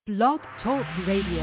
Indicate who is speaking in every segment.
Speaker 1: Blog Talk Radio.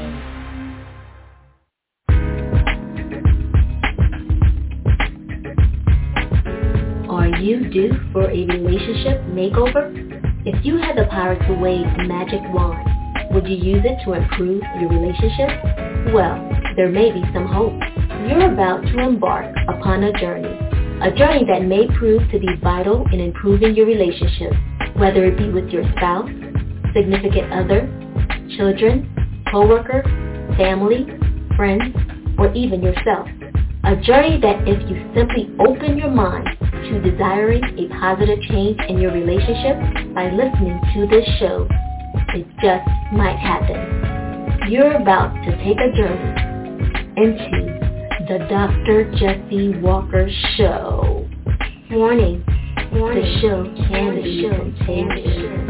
Speaker 2: Are you due for a relationship makeover? If you had the power to wave a magic wand, would you use it to improve your relationship? Well, there may be some hope. You're about to embark upon a journey that may prove to be vital in improving your relationship, whether it be with your spouse, significant other, children, coworker, family, friends, or even yourself. A journey that if you simply open your mind to desiring a positive change in your relationship by listening to this show, it just might happen. You're about to take a journey into the Dr. Jesse Walker Show. Warning, the show can be contagious.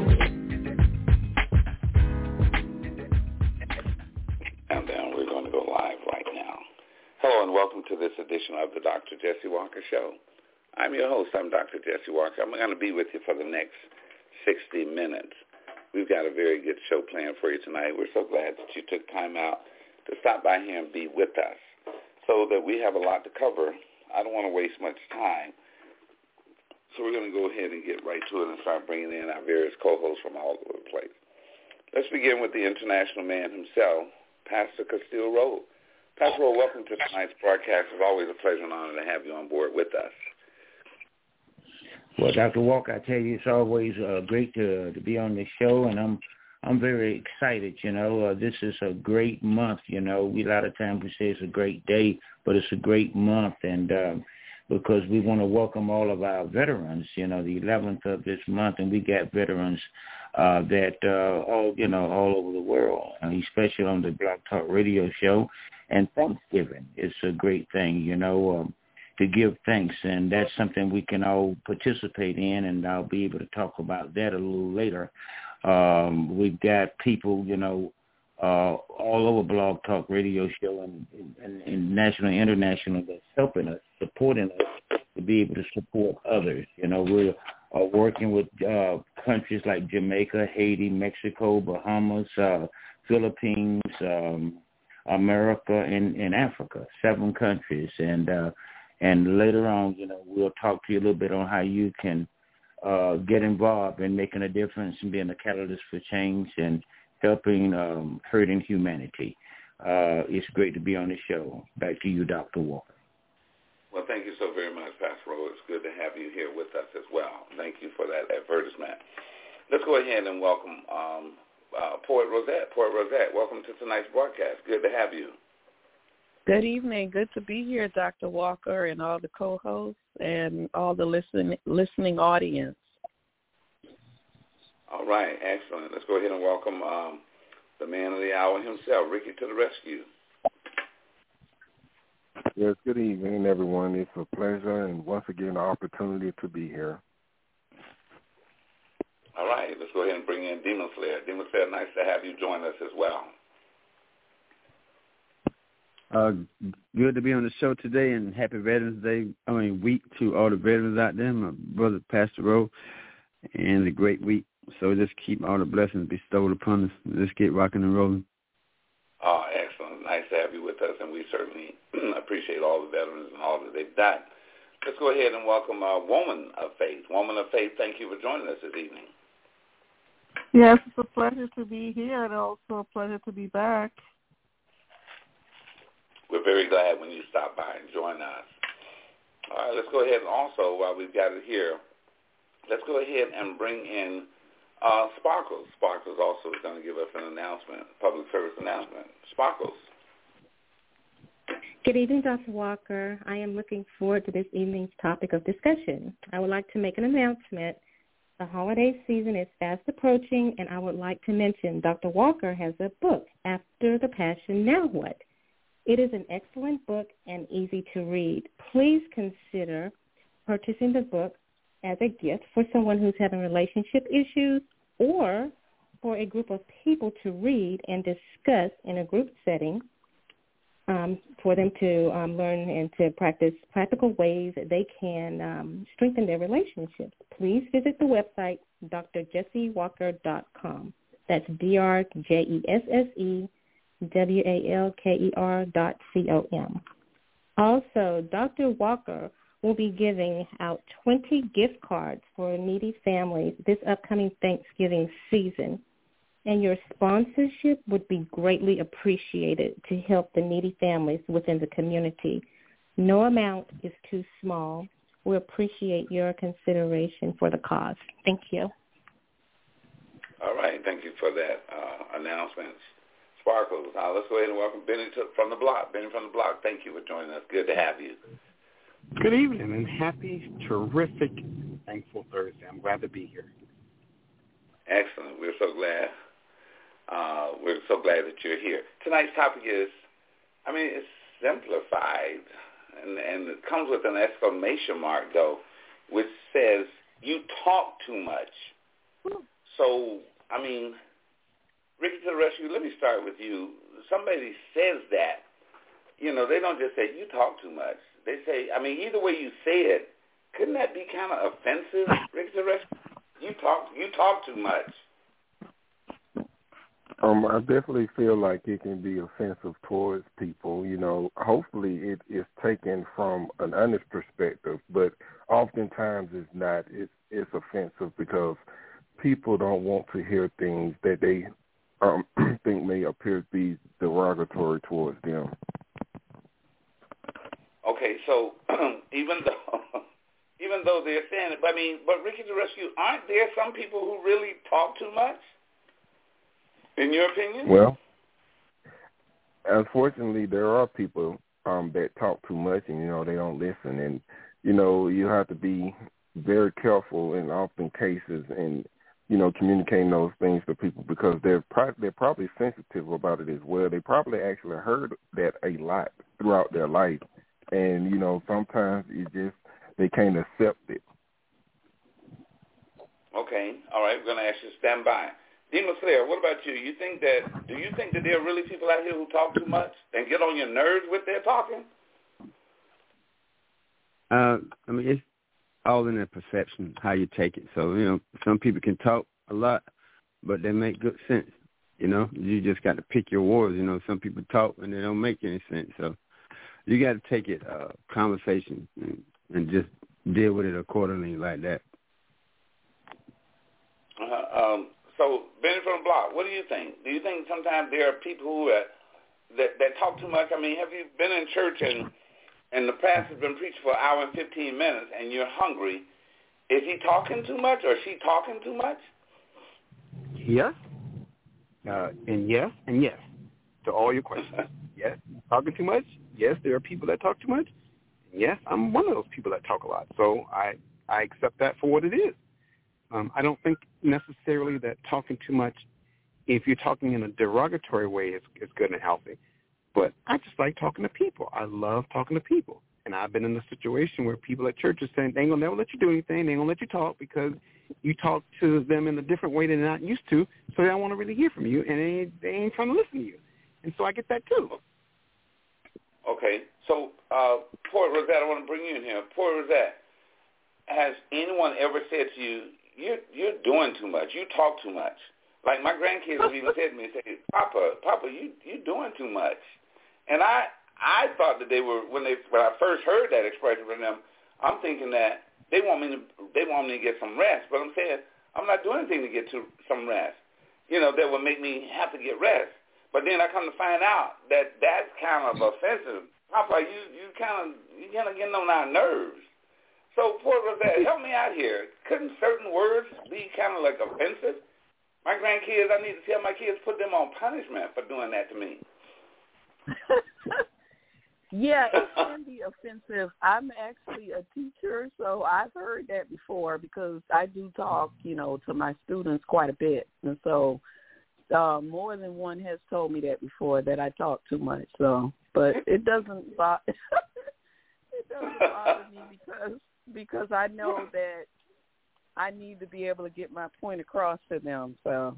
Speaker 3: And then we're going to go live right now. Hello and welcome to this edition of the Dr. Jesse Walker Show. I'm your host. I'm Dr. Jesse Walker. I'm going to be with you for the next 60 minutes. We've got a very good show planned for you tonight. We're so glad that you took time out to stop by here and be with us so that we have a lot to cover. I don't want to waste much time. So we're going to go ahead and get right to it and start bringing in our various co-hosts from all over the place. Let's begin with the international man himself, Pastor Castile Rowe. Pastor Rowe, welcome to tonight's broadcast. It's always a pleasure and honor to have you on board with us.
Speaker 4: Well, Dr. Walker, I tell you, it's always great to be on the show, and I'm very excited. This is a great month. A lot of times we say it's a great day, but it's a great month, and because we want to welcome all of our veterans. The 11th of this month, and we got veterans that all over the world, especially on the Blog Talk Radio show. And Thanksgiving is a great thing, to give thanks, and that's something we can all participate in, and I'll be able to talk about that a little later. We've got people, all over Blog Talk Radio show and national and international that's helping us, supporting us to be able to support others. We're working with countries like Jamaica, Haiti, Mexico, Bahamas, Philippines, America, and Africa, 7 countries. And later on, we'll talk to you a little bit on how you can get involved in making a difference and being a catalyst for change and helping hurting humanity. It's great to be on the show. Back to you, Dr. Walker.
Speaker 3: Well, thank you so very much, Pastor Rowe. It's good to have you here with us as well. Thank you for that advertisement. Let's go ahead and welcome Poet Rosette. Poet Rosette, welcome to tonight's broadcast. Good to have you.
Speaker 5: Good evening. Good to be here, Dr. Walker, and all the co-hosts and all the listening audience.
Speaker 3: All right, excellent. Let's go ahead and welcome the man of the hour himself, Ricky, to the rescue.
Speaker 6: Yes, good evening, everyone. It's a pleasure and once again an opportunity to be here.
Speaker 3: All right, let's go ahead and bring in Demon Slayer. Demon Slayer, nice to have you join us as well.
Speaker 7: Good to be on the show today, and happy Veterans Day, week to all the veterans out there, my brother Pastor Rowe, and a great week. So just keep all the blessings bestowed upon us. Let's get rocking and rolling.
Speaker 3: Oh, excellent. Nice to have you with us, and we certainly appreciate all the veterans and all that they've done. Let's go ahead and welcome our Woman of Faith. Woman of Faith, thank you for joining us this evening.
Speaker 8: Yes, it's a pleasure to be here and also a pleasure to be back.
Speaker 3: We're very glad when you stop by and join us. All right, let's go ahead and also, while we've got it here, let's go ahead and bring in Sparkles. Sparkles also is going to give us an announcement, public service announcement. Sparkles.
Speaker 9: Good evening, Dr. Walker. I am looking forward to this evening's topic of discussion. I would like to make an announcement. The holiday season is fast approaching, and I would like to mention Dr. Walker has a book, After the Passion, Now What? It is an excellent book and easy to read. Please consider purchasing the book as a gift for someone who's having relationship issues or for a group of people to read and discuss in a group setting for them to learn and to practice practical ways that they can strengthen their relationships. Please visit the website, drjessewalker.com. That's DRJESSEWALKER.com. Also, Dr. Walker will be giving out 20 gift cards for needy families this upcoming Thanksgiving season. And your sponsorship would be greatly appreciated to help the needy families within the community. No amount is too small. We appreciate your consideration for the cause. Thank you.
Speaker 3: All right. Thank you for that announcement. Sparkles. Now let's go ahead and welcome Benny from the block. Benny from the block, thank you for joining us. Good to have you.
Speaker 1: Good evening and happy, terrific, thankful Thursday. I'm glad to be here.
Speaker 3: Excellent. We're so glad. We're so glad that you're here. Tonight's topic is, it's simplified, and it comes with an exclamation mark, though, which says, you talk too much. So, Ricky to the rescue, let me start with you. Somebody says that, they don't just say, you talk too much. They say, either way you say it, couldn't that be kind of offensive, Ricky to the rescue? You talk too much.
Speaker 6: I definitely feel like it can be offensive towards people. Hopefully it is taken from an honest perspective, but oftentimes it's not. It's offensive because people don't want to hear things that they think may appear to be derogatory towards them.
Speaker 3: Okay, so even though they're saying it, but Ricky the Rescue, aren't there some people who really talk too much? In your opinion?
Speaker 6: Well, unfortunately, there are people that talk too much and, they don't listen. And, you have to be very careful in often cases and, communicating those things to people because they're probably sensitive about it as well. They probably actually heard that a lot throughout their life. And, sometimes they can't accept it.
Speaker 3: Okay. All right. We're going to ask you to stand by. Dima Slayer, what about you? Do you think that there are really people out here who talk too much and get on your nerves with their talking?
Speaker 7: It's all in the perception, how you take it. So, some people can talk a lot, but they make good sense. You just got to pick your words. Some people talk and they don't make any sense. So you got to take it conversation and just deal with it accordingly like that.
Speaker 3: So, Benny from the block, what do you think? Do you think sometimes there are people who that talk too much? Have you been in church and the pastor's been preaching for an hour and 15 minutes and you're hungry? Is he talking too much or is she talking too much?
Speaker 1: Yes. And yes to all your questions. Yes, talking too much. Yes, there are people that talk too much. Yes, I'm one of those people that talk a lot. So I accept that for what it is. I don't think necessarily that talking too much, if you're talking in a derogatory way, is good and healthy. But I just like talking to people. I love talking to people. And I've been in a situation where people at church are saying they ain't going to never let you do anything. They ain't going to let you talk because you talk to them in a different way they're not used to, so they don't want to really hear from you, and they ain't trying to listen to you. And so I get that too.
Speaker 3: Okay. So, Port Rosette, I want to bring you in here. Port Rosette, has anyone ever said to you, you're doing too much. You talk too much. Like my grandkids have even said to me, Papa, you doing too much. And I thought that they were when I first heard that expression from them, I'm thinking that they want me to get some rest. But I'm saying I'm not doing anything to get to some rest. That would make me have to get rest. But then I come to find out that that's kind of offensive. Papa, you kind of getting on our nerves. So, Port Rosette, help me out here. Couldn't certain words be kind of like offensive? My grandkids, I need to tell my kids, put them on punishment for doing that to me.
Speaker 5: Yeah, it can be offensive. I'm actually a teacher, so I've heard that before because I do talk, to my students quite a bit. And so more than one has told me that before, that I talk too much. So, but it doesn't bother me because I know that I need to be able to get my point across to them. So.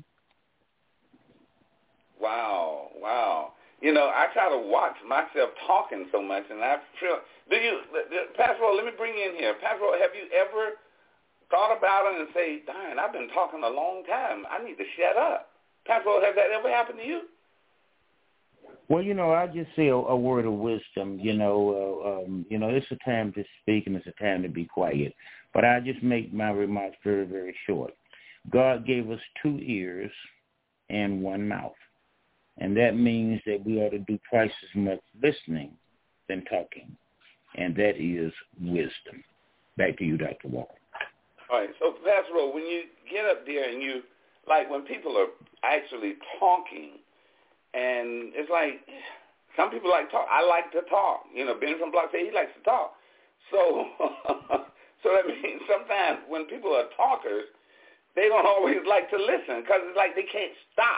Speaker 3: Wow. I try to watch myself talking so much, and I feel. Pastor Roll, let me bring you in here. Pastor Roll, have you ever thought about it and say, "Darn, I've been talking a long time. I need to shut up." Pastor Rose, has that ever happened to you?
Speaker 4: Well, I just say a word of wisdom. It's a time to speak and it's a time to be quiet. But I just make my remarks very, very short. God gave us 2 ears and 1 mouth. And that means that we ought to do twice as much listening than talking. And that is wisdom. Back to you, Dr. Walker.
Speaker 3: All right. So, Pastor Rose, when you get up there and you, like when people are actually talking, and it's like some people like talk. I like to talk. Ben from Block said he likes to talk. So so that means sometimes when people are talkers, they don't always like to listen because it's like they can't stop.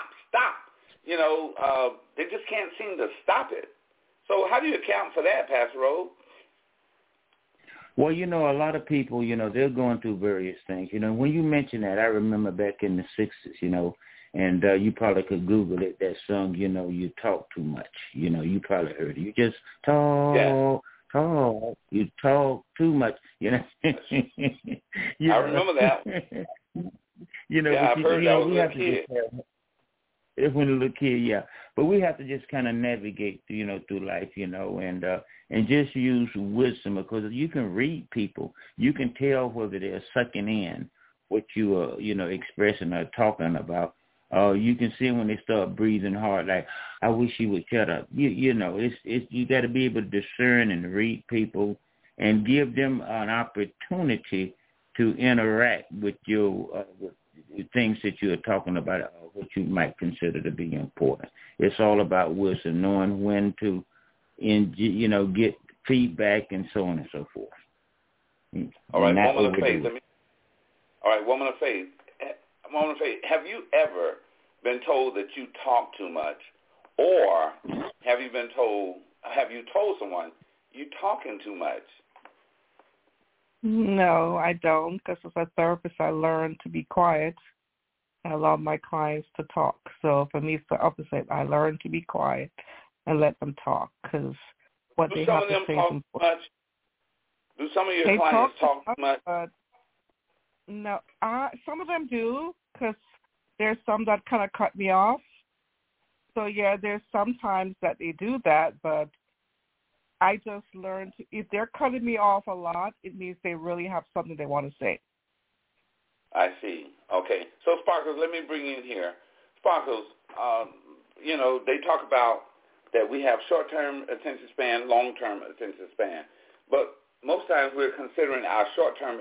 Speaker 3: They just can't seem to stop it. So how do you account for that, Pastor Rose?
Speaker 4: Well, a lot of people, they're going through various things. When you mention that, I remember back in the 60s, and you probably could Google it, that song, you talk too much. You probably heard it. You just talk, you talk too much,
Speaker 3: I remember that. I've heard that when I was a kid.
Speaker 4: When a little kid, yeah. But we have to just kind of navigate, through life, and just use wisdom, because you can read people. You can tell whether they're sucking in what you are, expressing or talking about. You can see when they start breathing hard, like, I wish you would shut up. You got to be able to discern and read people and give them an opportunity to interact with your with things that you are talking about, what you might consider to be important. It's all about wisdom, knowing when to, get feedback and so on and so forth.
Speaker 3: All right, woman of faith. Woman of faith. Have you ever been told that you talk too much, or have you told someone you talking too much?
Speaker 8: No, I don't, because as a therapist, I learned to be quiet and allow my clients to talk. So for me, it's the opposite. I learn to be quiet and let them talk, because what they have to say is important.
Speaker 3: Do some of your clients talk too much?
Speaker 8: No, some of them do, because there's some that kind of cut me off. So, yeah, there's sometimes that they do that, but I just learned if they're cutting me off a lot, it means they really have something they want to say.
Speaker 3: I see. Okay. So, Sparkles, let me bring you in here. Sparkles, they talk about that we have short-term attention span, long-term attention span. But most times we're considering our short-term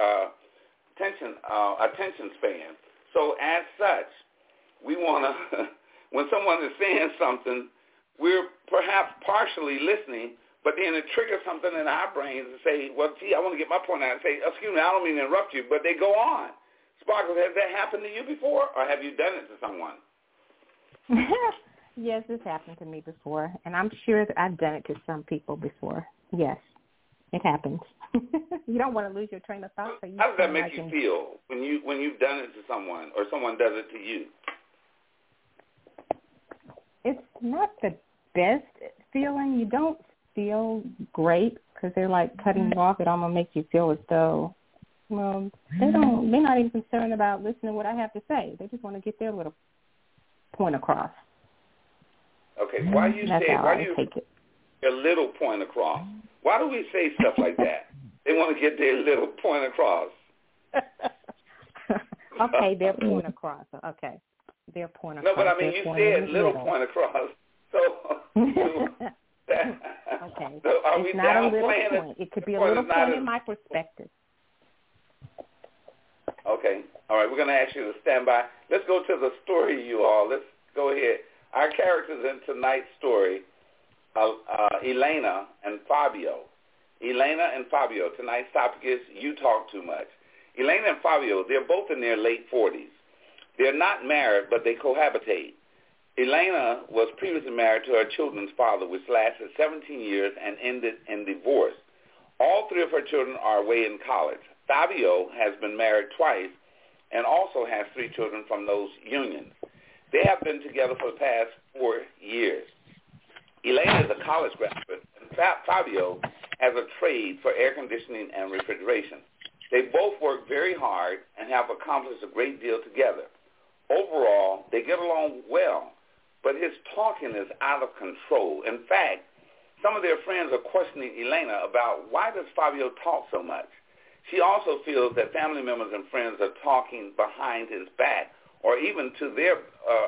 Speaker 3: attention span. So as such, we want to, when someone is saying something, we're perhaps partially listening, but then it triggers something in our brains to say, well, gee, I want to get my point out and say, excuse me, I don't mean to interrupt you, but they go on. Sparkles, has that happened to you before, or have you done it to someone?
Speaker 9: Yes, it's happened to me before, and I'm sure that I've done it to some people before. Yes, it happens. You don't want to lose your train of thought. So
Speaker 3: how does that make you feel when you've done it to someone or someone does it to you?
Speaker 9: It's not the best feeling. You don't feel great because they're like cutting you off. It almost makes you feel as though, well, they're not even concerned about listening to what I have to say. They just want to get their little point across.
Speaker 3: Okay, why do you take it? A little point across? Why do we say stuff like that? They want to get their little point across.
Speaker 9: Okay, their point across. Okay, their point across.
Speaker 3: No, but I mean, you said little point across. So,
Speaker 9: okay,
Speaker 3: so are we
Speaker 9: it's not a little
Speaker 3: point.
Speaker 9: It could be a little point in my perspective.
Speaker 3: Okay, all right, we're going to ask you to stand by. Let's go to the story, you all. Let's go ahead. Our characters in tonight's story, Elena and Fabio. Elena and Fabio. Tonight's topic is You Talk Too Much. Elena and Fabio, they're both in their late 40s. They're not married, but they cohabitate. Elena was previously married to her children's father, which lasted 17 years and ended in divorce. All 3 of her children are away in college. Fabio has been married twice and also has 3 children from those unions. They have been together for the past 4 years. Elena is a college graduate, and Fabio has a trade for air conditioning and refrigeration. They both work very hard and have accomplished a great deal together. overall, they get along well, but his talking is out of control. In fact, some of their friends are questioning Elena about why does Fabio talk so much. She also feels that family members and friends are talking behind his back or even to their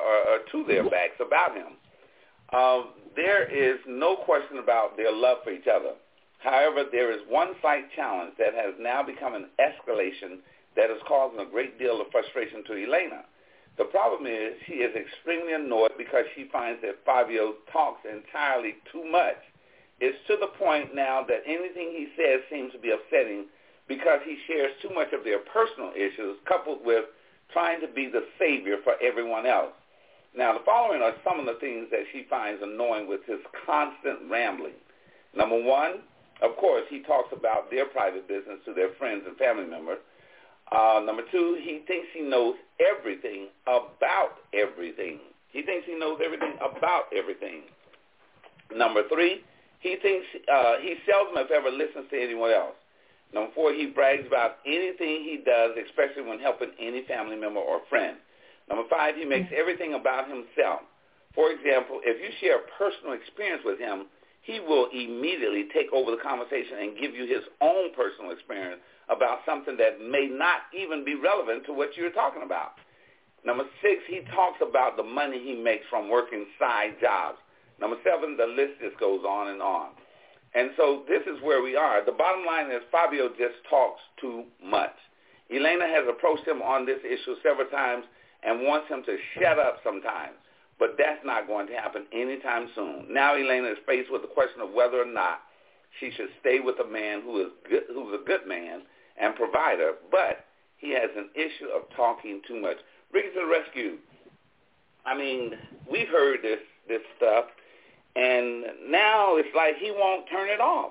Speaker 3: backs about him. There is no question about their love for each other. However, there is one slight challenge that has now become an escalation that is causing a great deal of frustration to Elena. The problem is she is extremely annoyed because she finds that Fabio talks entirely too much. It's to the point now that anything he says seems to be upsetting because he shares too much of their personal issues coupled with trying to be the savior for everyone else. Now, the following are some of the things that she finds annoying with his constant rambling. Number one, of course, he talks about their private business to their friends and family members. Number two, he thinks he knows everything about everything. He thinks he knows everything about everything. Number three, he thinks he seldom, if ever, listens to anyone else. Number four, he brags about anything he does, especially when helping any family member or friend. Number five, he makes everything about himself. For example, if you share a personal experience with him, he will immediately take over the conversation and give you his own personal experience about something that may not even be relevant to what you're talking about. Number six, he talks about the money he makes from working side jobs. Number seven, the list just goes on and on. And so this is where we are. The bottom line is Fabio just talks too much. Elena has approached him on this issue several times and wants him to shut up sometimes. But that's not going to happen anytime soon. Now Elena is faced with the question of whether or not she should stay with a man who's a good man and provider, but he has an issue of talking too much. Ricky to the rescue. I mean, we've heard this stuff, and now it's like he won't turn it off.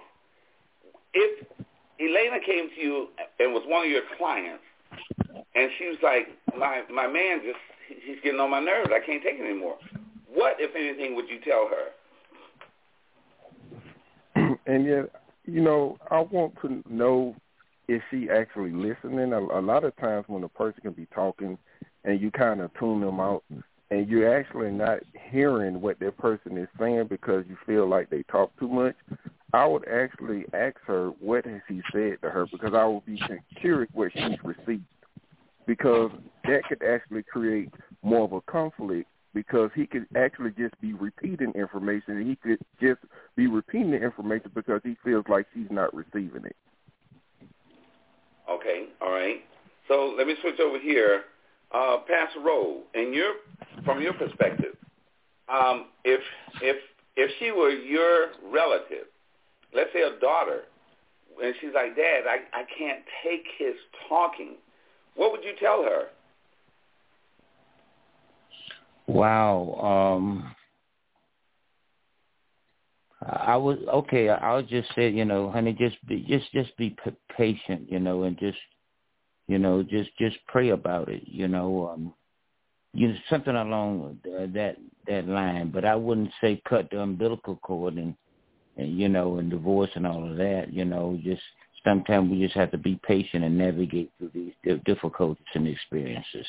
Speaker 3: If Elena came to you and was one of your clients, and she was like, my man he's getting on my nerves. I can't take it anymore. What, if anything, would you tell her?
Speaker 6: And yet, I want to know if she actually listening. A lot of times when a person can be talking and you kind of tune them out and you're actually not hearing what that person is saying because you feel like they talk too much, I would actually ask her what has he said to her because I would be curious what she's received. Because that could actually create more of a conflict because he could actually just be repeating information and he could just be repeating the information because he feels like she's not receiving it.
Speaker 3: Okay, all right. So let me switch over here. Pastor Rowe, from your perspective, if she were your relative, let's say a daughter, and she's like, Dad, I can't take his talking, what would you tell her?
Speaker 4: Wow. I'll just say, honey, just be patient, and just pray about it, something along that line. But I wouldn't say cut the umbilical cord and divorce and all of that. Just sometimes we just have to be patient and navigate through these difficulties and experiences.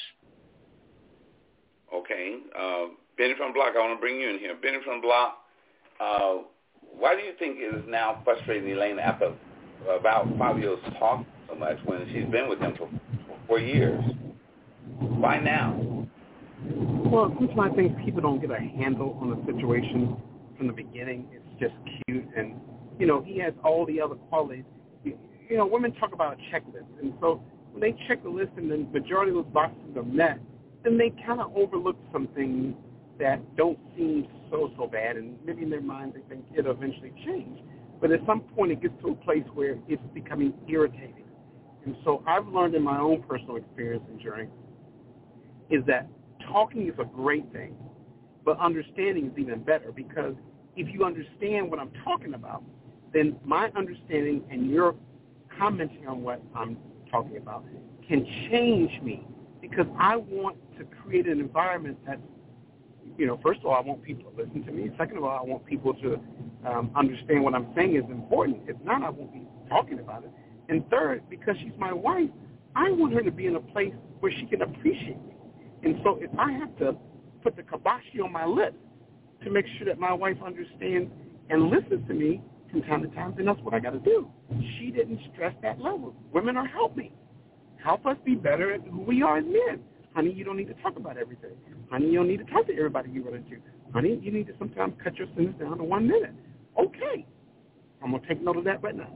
Speaker 3: Okay. Benny from Block, I want to bring you in here. Benny from Block, why do you think it is now frustrating Elena about Fabio's talk so much when she's been with him for 4 years? Why now?
Speaker 1: Well, sometimes I think people don't get a handle on the situation from the beginning. It's just cute, and, he has all the other qualities. Women talk about a checklist, and so when they check the list and the majority of those boxes are met, then they kind of overlook some things that don't seem so bad, and maybe in their minds they think it'll eventually change. But at some point it gets to a place where it's becoming irritating. And so I've learned in my own personal experience and journey is that talking is a great thing, but understanding is even better, because if you understand what I'm talking about, then my understanding and your commenting on what I'm talking about can change me, because I want to create an environment that's, first of all, I want people to listen to me. Second of all, I want people to understand what I'm saying is important. If not, I won't be talking about it. And third, because she's my wife, I want her to be in a place where she can appreciate me.
Speaker 10: And so if I have to put the kibosh on my lips to make sure that my wife understands and listens to me from time to time, then that's what I got to do. She didn't stress that level. Women are helping. Help us be better at who we are as men. Honey, you don't need to talk about everything. Honey, you don't need to talk to everybody you run into. Honey, you need to sometimes cut your sentence down to 1 minute. Okay. I'm going to take note of that right now.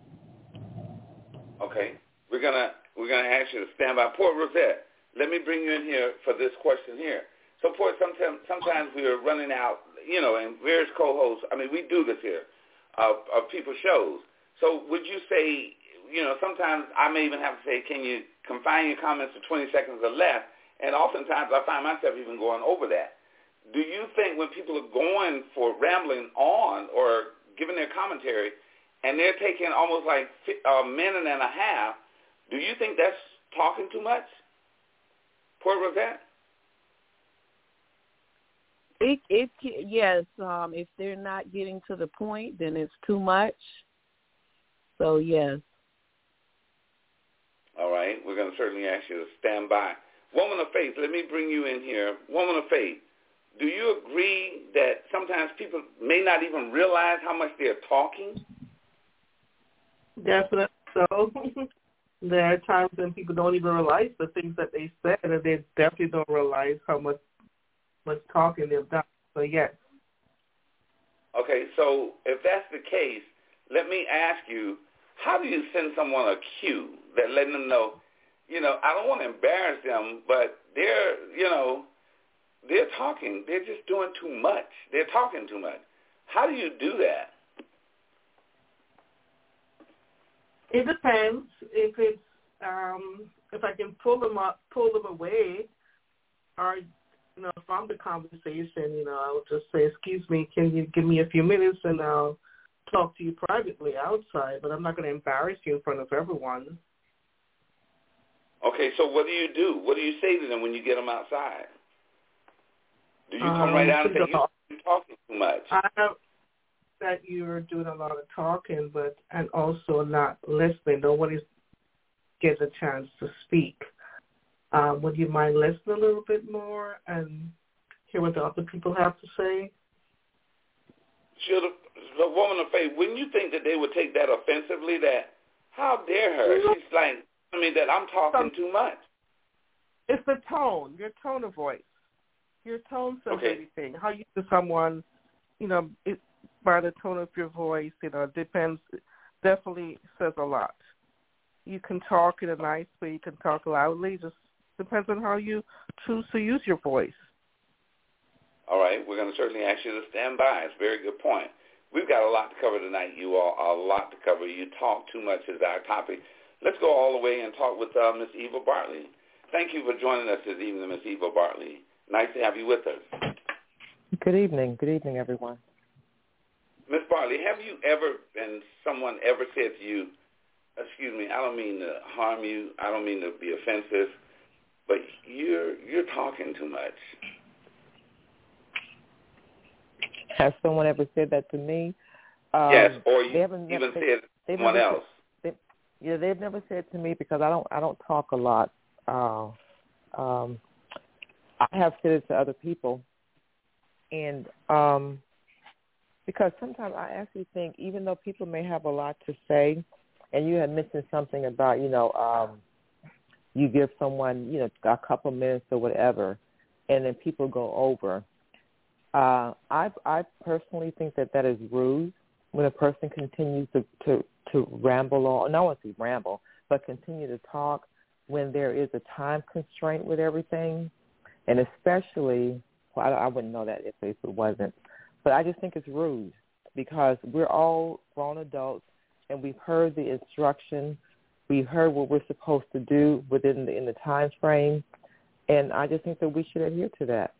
Speaker 3: Okay. We're gonna ask you to stand by. Poor Rosette, let me bring you in here for this question here. So, Poor, sometimes we are running out, and various co-hosts, we do this here, of people's shows. So would you say, sometimes I may even have to say, can you confine your comments to 20 seconds or less? And oftentimes I find myself even going over that. Do you think when people are going for rambling on or giving their commentary and they're taking almost like a minute and a half, do you think that's talking too much? Poor Rosette?
Speaker 5: Yes. If they're not getting to the point, then it's too much. So, yes.
Speaker 3: All right. We're going to certainly ask you to stand by. Woman of faith, let me bring you in here. Woman of faith, do you agree that sometimes people may not even realize how much they're talking?
Speaker 11: Definitely so. There are times when people don't even realize the things that they said, and they definitely don't realize how much talking they've done. So, yes.
Speaker 3: Okay, so if that's the case, let me ask you, how do you send someone a cue that letting them know, I don't want to embarrass them, but they're talking. They're just doing too much. They're talking too much. How do you do that?
Speaker 11: It depends. If it's if I can pull them away, or from the conversation, I'll just say, "Excuse me, can you give me a few minutes, and I'll talk to you privately outside." But I'm not going to embarrass you in front of everyone.
Speaker 3: Okay, so what do you do? What do you say to them when you get them outside? Do you come right out and say, you're talking too much?
Speaker 11: I know that you're doing a lot of talking, and also not listening. Nobody gets a chance to speak. Would you mind listening a little bit more and hear what the other people have to say?
Speaker 3: Should the woman of faith, wouldn't you think that they would take that offensively, that how dare her? She's like, that I'm talking too much.
Speaker 11: It's the tone, your tone of voice. Your tone says everything. How you to someone, by the tone of your voice, depends, definitely says a lot. You can talk in a nice way, you can talk loudly, just depends on how you choose to use your voice.
Speaker 3: All right, we're going to certainly ask you to stand by. It's a very good point. We've got a lot to cover tonight, you all, a lot to cover. You talk too much is our topic. Let's go all the way and talk with Miss Eva Bartley. Thank you for joining us this evening, Miss Eva Bartley. Nice to have you with us.
Speaker 12: Good evening. Good evening, everyone.
Speaker 3: Miss Bartley, have you ever, and someone ever said to you, excuse me, I don't mean to harm you, I don't mean to be offensive, but you're talking too much?
Speaker 12: Has someone ever said that to me?
Speaker 3: Yes, or you even said to someone else.
Speaker 12: They've never said to me, because I don't talk a lot. I have said it to other people, and because sometimes I actually think, even though people may have a lot to say, and you had mentioned something about you give someone a couple minutes or whatever, and then people go over. I personally think that is rude when a person continues to ramble on. No, I won't say ramble, but continue to talk when there is a time constraint with everything. And especially, I wouldn't know that if it wasn't, but I just think it's rude, because we're all grown adults and we've heard the instruction. We've heard what we're supposed to do in the time frame, and I just think that we should adhere to that.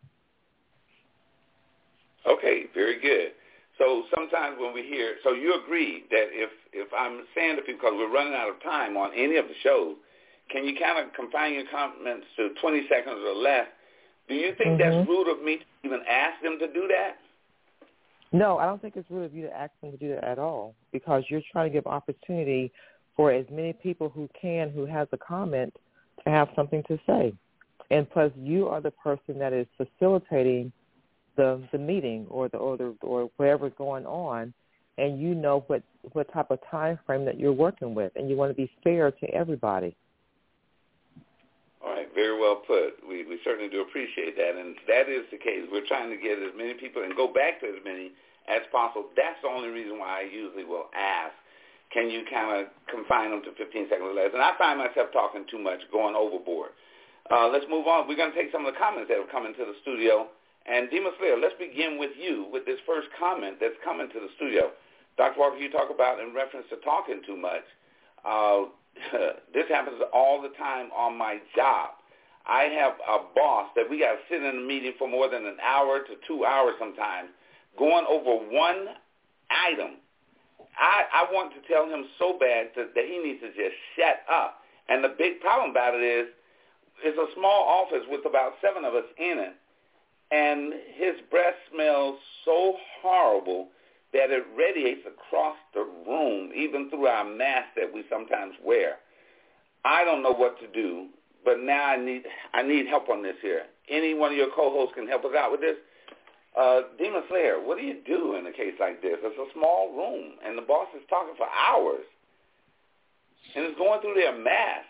Speaker 3: Okay, very good. So sometimes when we hear, so you agree that if I'm saying to people, because we're running out of time on any of the shows, can you kind of confine your comments to 20 seconds or less? Do you think that's rude of me to even ask them to do that?
Speaker 12: No, I don't think it's rude of you to ask them to do that at all, because you're trying to give opportunity for as many people who has a comment to have something to say. And plus, you are the person that is facilitating the meeting or whatever's going on, and you know what type of time frame that you're working with, and you want to be fair to everybody.
Speaker 3: All right, very well put. We certainly do appreciate that, and that is the case. We're trying to get as many people and go back to as many as possible. That's the only reason why I usually will ask, can you kind of confine them to 15 seconds or less? And I find myself talking too much, going overboard. Let's move on. We're going to take some of the comments that have come into the studio. And Demas Lear, let's begin with you with this first comment that's coming to the studio. Dr. Walker, you talk about in reference to talking too much. This happens all the time on my job. I have a boss that we got to sit in a meeting for more than an hour to 2 hours sometimes, going over one item. I want to tell him so bad that he needs to just shut up. And the big problem about it is, it's a small office with about 7 of us in it, and his breath smells so horrible that it radiates across the room, even through our mask that we sometimes wear. I don't know what to do, but now I need help on this here. Any one of your co-hosts can help us out with this. Demas Lear, what do you do in a case like this? It's a small room, and the boss is talking for hours, and it's going through their mask.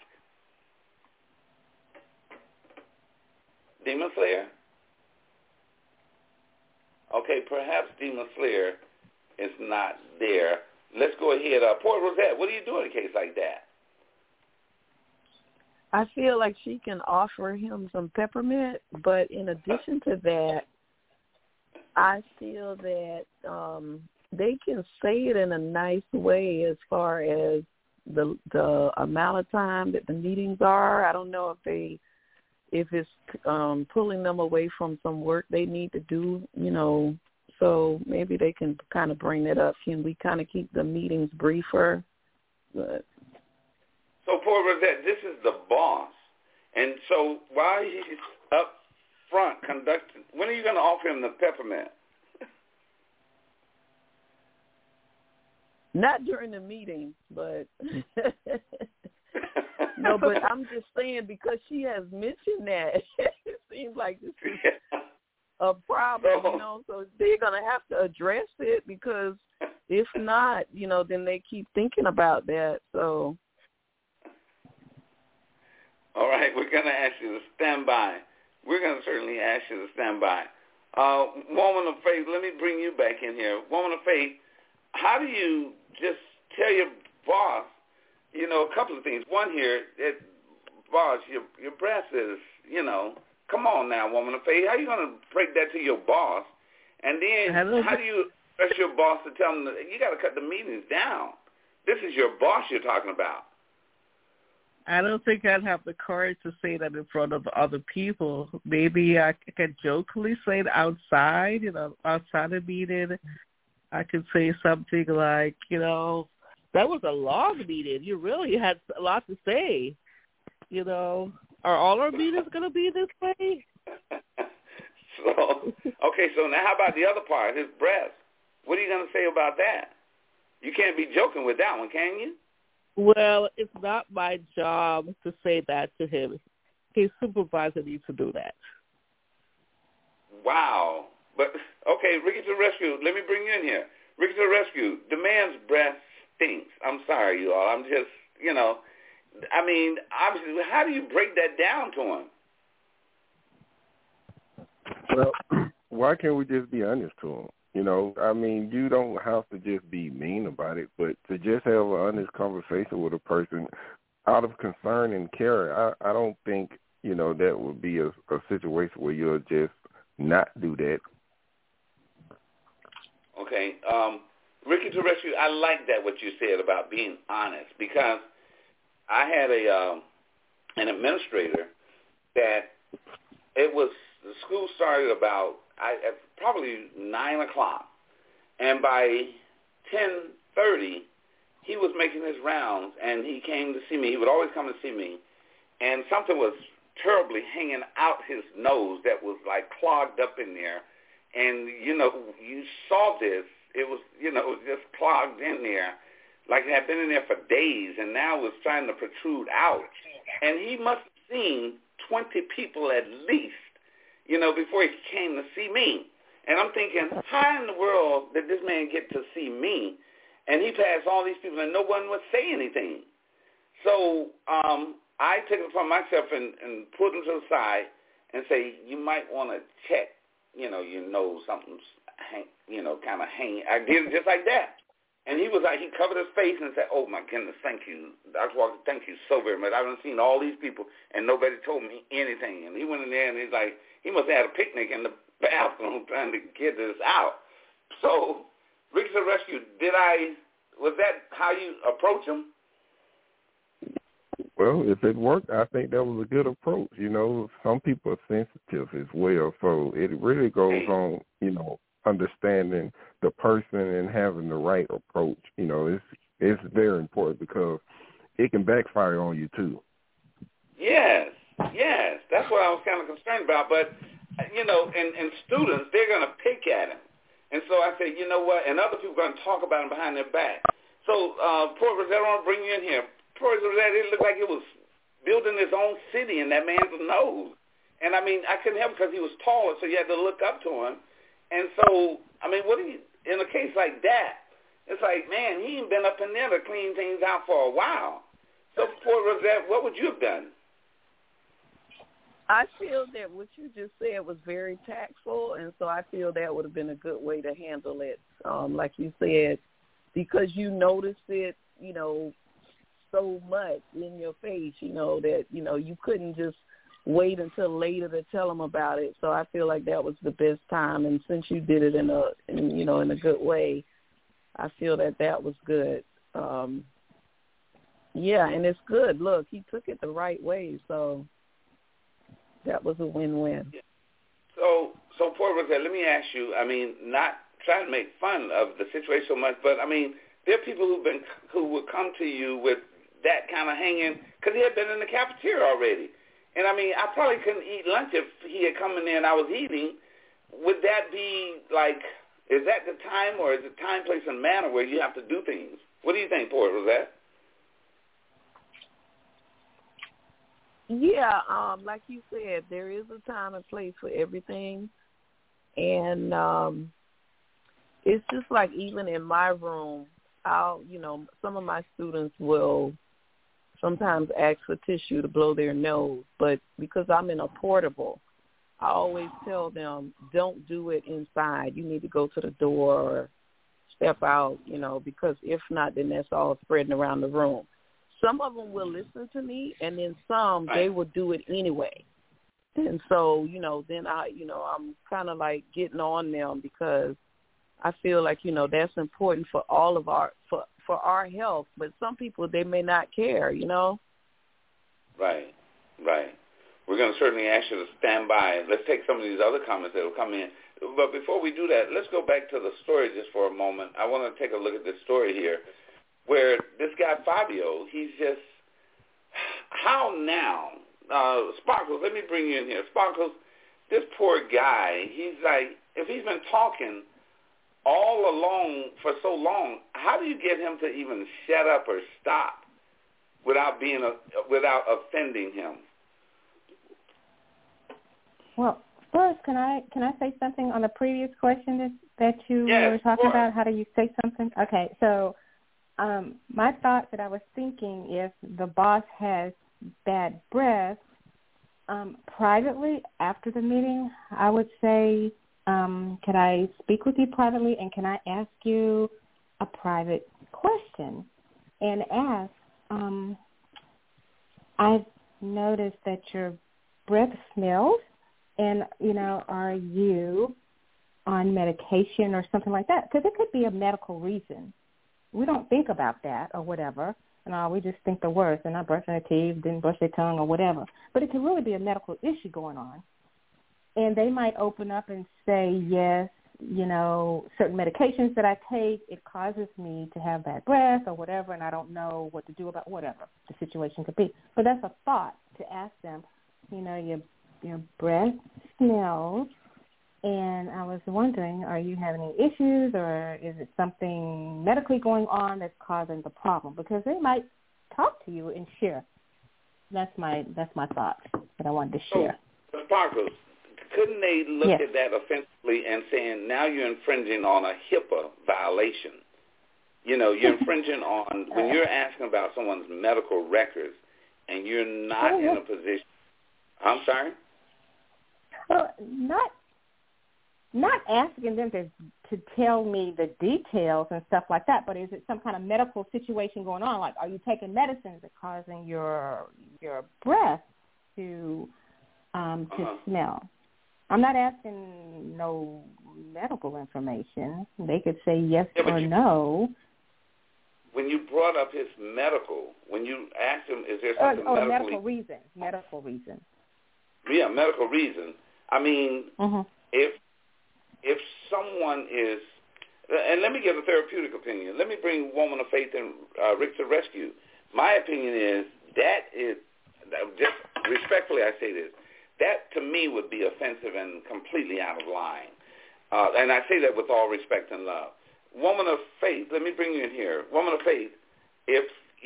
Speaker 3: Demas Lear? Okay, perhaps Demas Lear is not there. Let's go ahead. Poor Rosette, what do you do in a case like that?
Speaker 5: I feel like she can offer him some peppermint, but in addition to that, I feel that they can say it in a nice way as far as the amount of time that the meetings are. I don't know if it's pulling them away from some work they need to do, so maybe they can kind of bring it up. Can we kind of keep the meetings briefer? But.
Speaker 3: So, poor Rosette, this is the boss. And so while he's up front conducting, when are you going to offer him the peppermint?
Speaker 5: Not during the meeting, but... No, but I'm just saying because she has mentioned that, it seems like this is a problem, so they're going to have to address it because if not, then they keep thinking about that, so.
Speaker 3: All right, we're going to ask you to stand by. We're going to certainly ask you to stand by. Woman of Faith, let me bring you back in here. Woman of Faith, how do you just tell your boss, a couple of things. One here, boss, your breath is, come on now, woman of faith. How are you going to break that to your boss? And then how do you press your boss to tell him that you got to cut the meetings down? This is your boss you're talking about.
Speaker 8: I don't think I'd have the courage to say that in front of other people. Maybe I could jokingly say it outside, outside the meeting. I could say something like, that was a long meeting. You really had a lot to say. Are all our meetings going to be this way?
Speaker 3: So now how about the other part, his breath? What are you going to say about that? You can't be joking with that one, can you?
Speaker 8: Well, it's not my job to say that to him. His supervisor needs to do that.
Speaker 3: Wow. But, okay, Ricky to the rescue. Let me bring you in here. Ricky to the rescue. The man's breath stinks. I'm sorry, you all. I'm just, obviously, how do you break that down to him?
Speaker 6: Well, why can't we just be honest to him? You don't have to just be mean about it, but to just have an honest conversation with a person out of concern and care, I don't think, that would be a situation where you'll just not do that.
Speaker 3: Okay. Ricky to rescue, I like that what you said about being honest, because I had an administrator that the school started about at probably 9 o'clock, and by 10:30 he was making his rounds, and he came to see me. He would always come to see me, and something was terribly hanging out his nose that was like clogged up in there, and you saw this. It was, it was just clogged in there, like it had been in there for days, and now it was trying to protrude out. And he must have seen 20 people at least, before he came to see me. And I'm thinking, how in the world did this man get to see me? And he passed all these people and no one would say anything. So I took it upon myself and put him to the side and say, you might want to check, your nose, something's, kind of hanging. I did it just like that. And he was like, he covered his face and said, oh, my goodness, thank you, Dr. Walker, thank you so very much. I've seen all these people, and nobody told me anything. And he went in there, and he's like, he must have had a picnic in the bathroom trying to get this out. So, Rick to the Rescue, was that how you approach him?
Speaker 6: Well, if it worked, I think that was a good approach. Some people are sensitive as well, so it really goes on, understanding the person and having the right approach. It's very important because it can backfire on you too. Yes,
Speaker 3: that's what I was kind of concerned about. But and students, they're going to pick at him, and so I said, you know what? And other people are going to talk about him behind their back. So, Port Rosette, I want to bring you in here. Port Rosette, it looked like it was building his own city in that man's nose. And I couldn't help because he was taller, so you had to look up to him. And so, what do you, in a case like that, it's like, man, he ain't been up in there to clean things out for a while. So, Port Rosette, what would you have done?
Speaker 5: I feel that what you just said was very tactful, and so I feel that would have been a good way to handle it, like you said, because you noticed it, so much in your face, that, you couldn't just wait until later to tell them about it. So I feel like that was the best time, and since you did it in a good way, I feel that was good. Yeah, and it's good. Look, he took it the right way, so that was a win-win.
Speaker 3: So Port Rosette, let me ask you, not trying to make fun of the situation so much, but, there are people who would come to you with that kind of hanging, because he had been in the cafeteria already. And, I probably couldn't eat lunch if he had come in there and I was eating. Would that be like, is that the time, or is it time, place, and manner where you have to do things? What do you think, Port Rosette?
Speaker 5: Yeah, like you said, there is a time and place for everything. And it's just like even in my room, some of my students will sometimes ask for tissue to blow their nose, but because I'm in a portable, I always tell them, don't do it inside. You need to go to the door or step out, because if not, then that's all spreading around the room. Some of them will listen to me, and then some, they will do it anyway. And so, then I'm kind of like getting on them because I feel like, that's important for all of for our health. But some people, they may not care,
Speaker 3: Right. We're going to certainly ask you to stand by. Let's take some of these other comments that will come in. But before we do that, let's go back to the story just for a moment. I want to take a look at this story here where this guy, Fabio, he's just, how now? Sparkles, let me bring you in here. Sparkles, this poor guy, he's like, if he's been talking all along for so long, how do you get him to even shut up or stop without offending him?
Speaker 9: Well, first, can I say something on the previous question that you were talking about? How do you say something? Okay, so my thought that I was thinking, if the boss has bad breath, privately after the meeting, I would say, could I speak with you privately, and can I ask you a private question? And ask, I've noticed that your breath smells, and, are you on medication or something like that? Because it could be a medical reason. We don't think about that or whatever. We just think the worst. They're not brushing their teeth, didn't brush their tongue or whatever. But it could really be a medical issue going on. And they might open up and say, yes, certain medications that I take, it causes me to have bad breath or whatever, and I don't know what to do about whatever the situation could be. But that's a thought to ask them, your breath smells, and I was wondering, are you having any issues, or is it something medically going on that's causing the problem? Because they might talk to you and share my thoughts that I wanted to share.
Speaker 3: So, Sparkles, couldn't they look at that offensively and saying now you're infringing on a HIPAA violation? You know, you're infringing on when you're asking about someone's medical records and you're not in a position. I'm sorry.
Speaker 9: Well, not asking them to tell me the details and stuff like that, but is it some kind of medical situation going on? Like, are you taking medicines that causing your breath to smell? I'm not asking no medical information. They could say yes or no.
Speaker 3: When you brought up his medical, when you asked him, is there something
Speaker 9: medical reason.
Speaker 3: Yeah, medical reason. I mean, if someone is, and let me give a therapeutic opinion. Let me bring Woman of Faith and Rick to rescue. My opinion is just respectfully I say this, that to me would be offensive and completely out of line. And I say that with all respect and love. Woman of Faith, let me bring you in here. Woman of Faith, if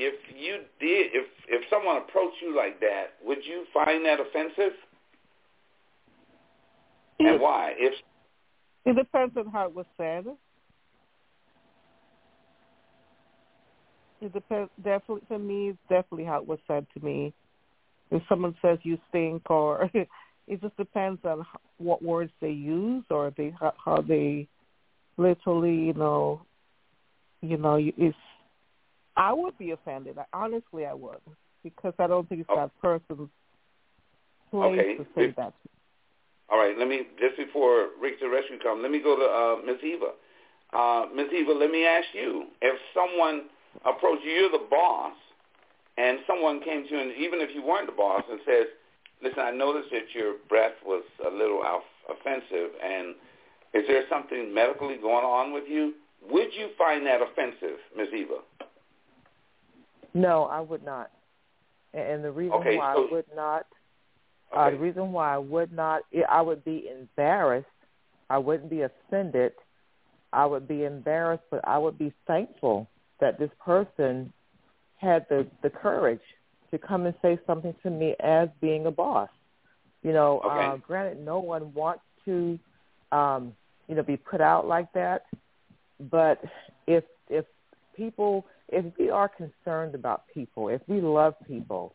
Speaker 3: someone approached you like that, would you find that offensive? And why?
Speaker 11: It depends on how it was said. It depends. Definitely, for me, it's definitely how it was said to me. If someone says you stink, or it just depends on what words they use, or how they literally, it's. I would be offended. Honestly, I would, because I don't think it's that person's place to say that.
Speaker 3: All right, just before Rick to Rescue comes, let me go to Ms. Eva. Ms. Eva, let me ask you, if someone approached you, you're the boss, and someone came to you, and even if you weren't the boss, and says, listen, I noticed that your breath was a little offensive, and is there something medically going on with you? Would you find that offensive, Ms. Eva?
Speaker 12: No, I would not. And the reason why I would not, the reason why I would not, I would be embarrassed. I wouldn't be offended. I would be embarrassed, but I would be thankful that this person had the courage to come and say something to me as being a boss. Granted, no one wants to, be put out like that. But if we are concerned about people, if we love people,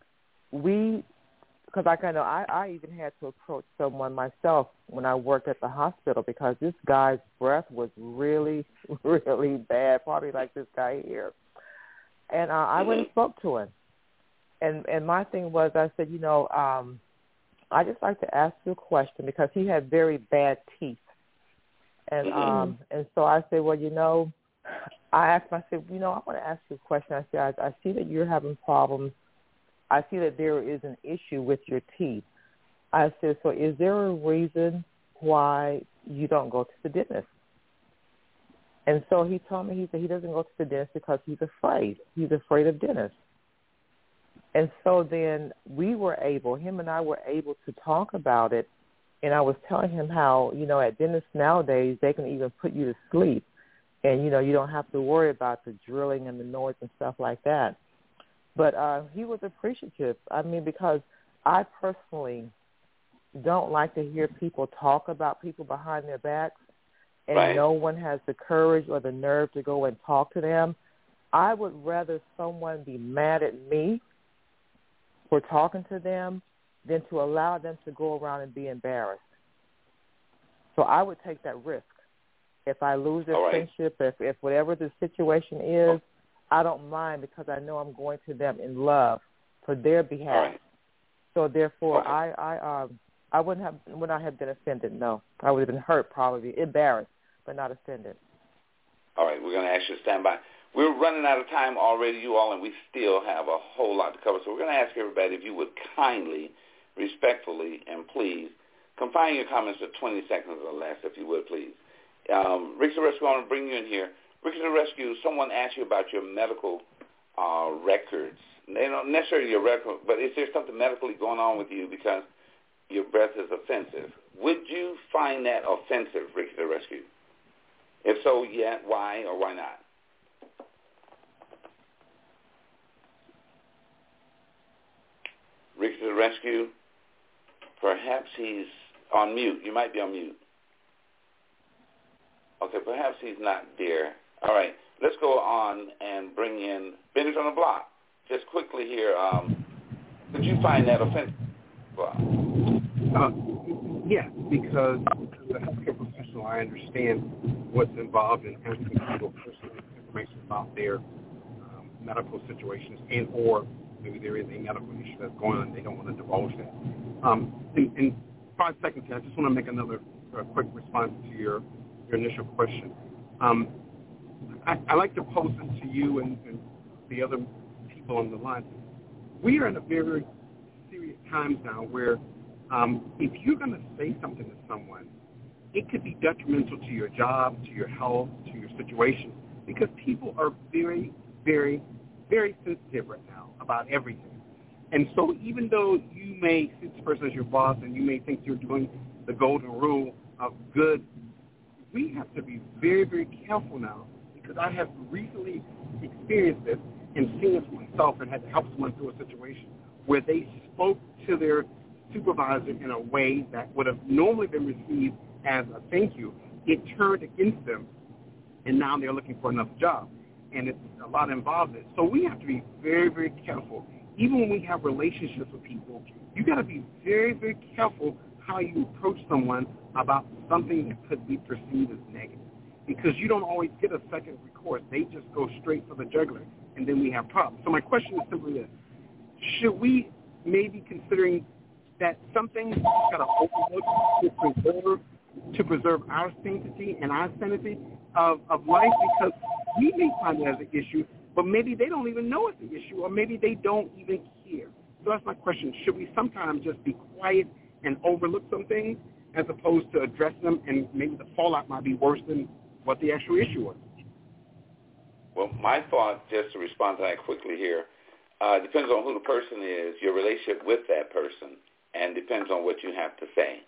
Speaker 12: because I even had to approach someone myself when I worked at the hospital, because this guy's breath was really, really bad, probably like this guy here. And I went and spoke to him. And my thing was, I said, I just like to ask you a question, because he had very bad teeth. And so I said, well, I asked him, I said, I want to ask you a question. I said, I see that you're having problems. I see that there is an issue with your teeth. I said, so is there a reason why you don't go to the dentist? And so he told me, he said he doesn't go to the dentist because he's afraid. He's afraid of dentists. And so then him and I were able to talk about it. And I was telling him how, at dentists nowadays, they can even put you to sleep. And, you don't have to worry about the drilling and the noise and stuff like that. But he was appreciative. I mean, because I personally don't like to hear people talk about people behind their backs, and no one has the courage or the nerve to go and talk to them. I would rather someone be mad at me for talking to them than to allow them to go around and be embarrassed. So I would take that risk. If I lose their friendship, if whatever the situation is, I don't mind, because I know I'm going to them in love for their behalf. So therefore, I would not have been offended. No, I would have been hurt, probably embarrassed, but not offended.
Speaker 3: All right, we're going to ask you to stand by. We're running out of time already, you all, and we still have a whole lot to cover. So we're going to ask everybody if you would kindly, respectfully, and please confine your comments to 20 seconds or less, if you would, please. Rick the Rescue, I want to bring you in here. Rick the Rescue, someone asked you about your medical records. They don't necessarily your record, but is there something medically going on with you because your breath is offensive? Would you find that offensive, Rick the Rescue? If so, yeah, why or why not? Ricky to the rescue. Perhaps he's on mute. You might be on mute. Okay, perhaps he's not there. All right, let's go on and bring in Benny from the block. Just quickly here, could you find that offensive?
Speaker 10: Yes, because as a healthcare professional, I understand what's involved in asking people personal information about their medical situations, and or maybe there is a medical issue that's going on and they don't want to divulge that. In 5 seconds here, I just want to make another quick response to your initial question. I like to pose this to you and the other people on the line. We are in a very serious times now where if you're going to say something to someone, it could be detrimental to your job, to your health, to your situation, because people are very, very, very sensitive right now about everything. And so even though you may see this person as your boss and you may think you're doing the golden rule of good, we have to be very, very careful now, because I have recently experienced this and seen this myself and had to help someone through a situation where they spoke to their supervisor in a way that would have normally been received as a thank you. It turned against them, and now they're looking for another job. And it's a lot involved in it. So we have to be very, very careful. Even when we have relationships with people, you got to be very, very careful how you approach someone about something that could be perceived as negative, because you don't always get a second recourse. They just go straight for the jugular, and then we have problems. So my question is simply this. Should we maybe considering that some things got to overlook to preserve our sanctity and our sanity of life, because we may find it as an issue, but maybe they don't even know it's an issue, or maybe they don't even care. So that's my question. Should we sometimes just be quiet and overlook some things as opposed to address them, and maybe the fallout might be worse than what the actual issue was?
Speaker 3: Well, my thought, just to respond to that quickly here, depends on who the person is, your relationship with that person, and depends on what you have to say.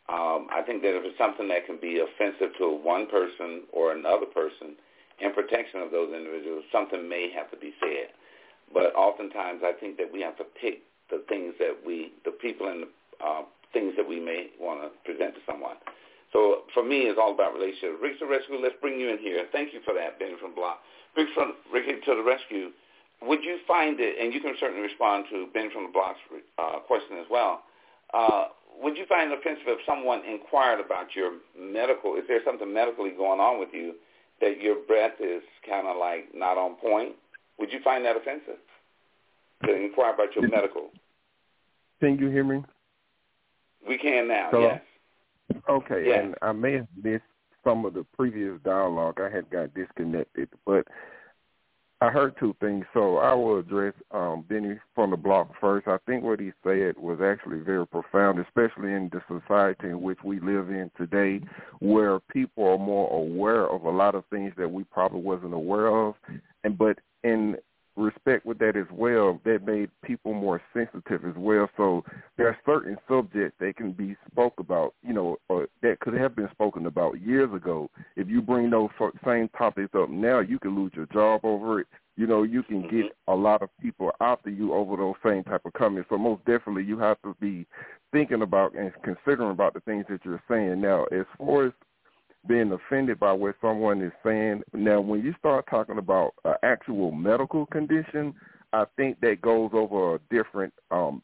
Speaker 3: I think that if it's something that can be offensive to one person or another person, in protection of those individuals, something may have to be said. But oftentimes I think that we have to pick the things that the people and the things that we may want to present to someone. So for me, it's all about relationship. Ricky to the rescue, let's bring you in here. Thank you for that, Ben from Block. Ricky to the rescue, would you find it, and you can certainly respond to Ben from the Block's question as well, would you find it offensive if someone inquired about your medical, is there something medically going on with you that your breath is kind of like not on point? Would you find that offensive to inquire about your medical?
Speaker 6: Can you hear me?
Speaker 3: We can now,
Speaker 6: Hello?
Speaker 3: yes.
Speaker 6: Okay,
Speaker 3: yes.
Speaker 6: And I may have missed some of the previous dialogue. I had got disconnected, but I heard two things. So I will address Benny from the Block first. I think what he said was actually very profound, especially in the society in which we live in today, where people are more aware of a lot of things that we probably wasn't aware of. But in respect with that as well, that made people more sensitive as well. So there are certain subjects that can be spoke about, or that could have been spoken about years ago. If you bring those same topics up now, you can lose your job over it. You can get a lot of people after you over those same type of comments. So most definitely you have to be thinking about and considering about the things that you're saying. Now, as far as being offended by what someone is saying, now when you start talking about an actual medical condition, I think that goes over a different,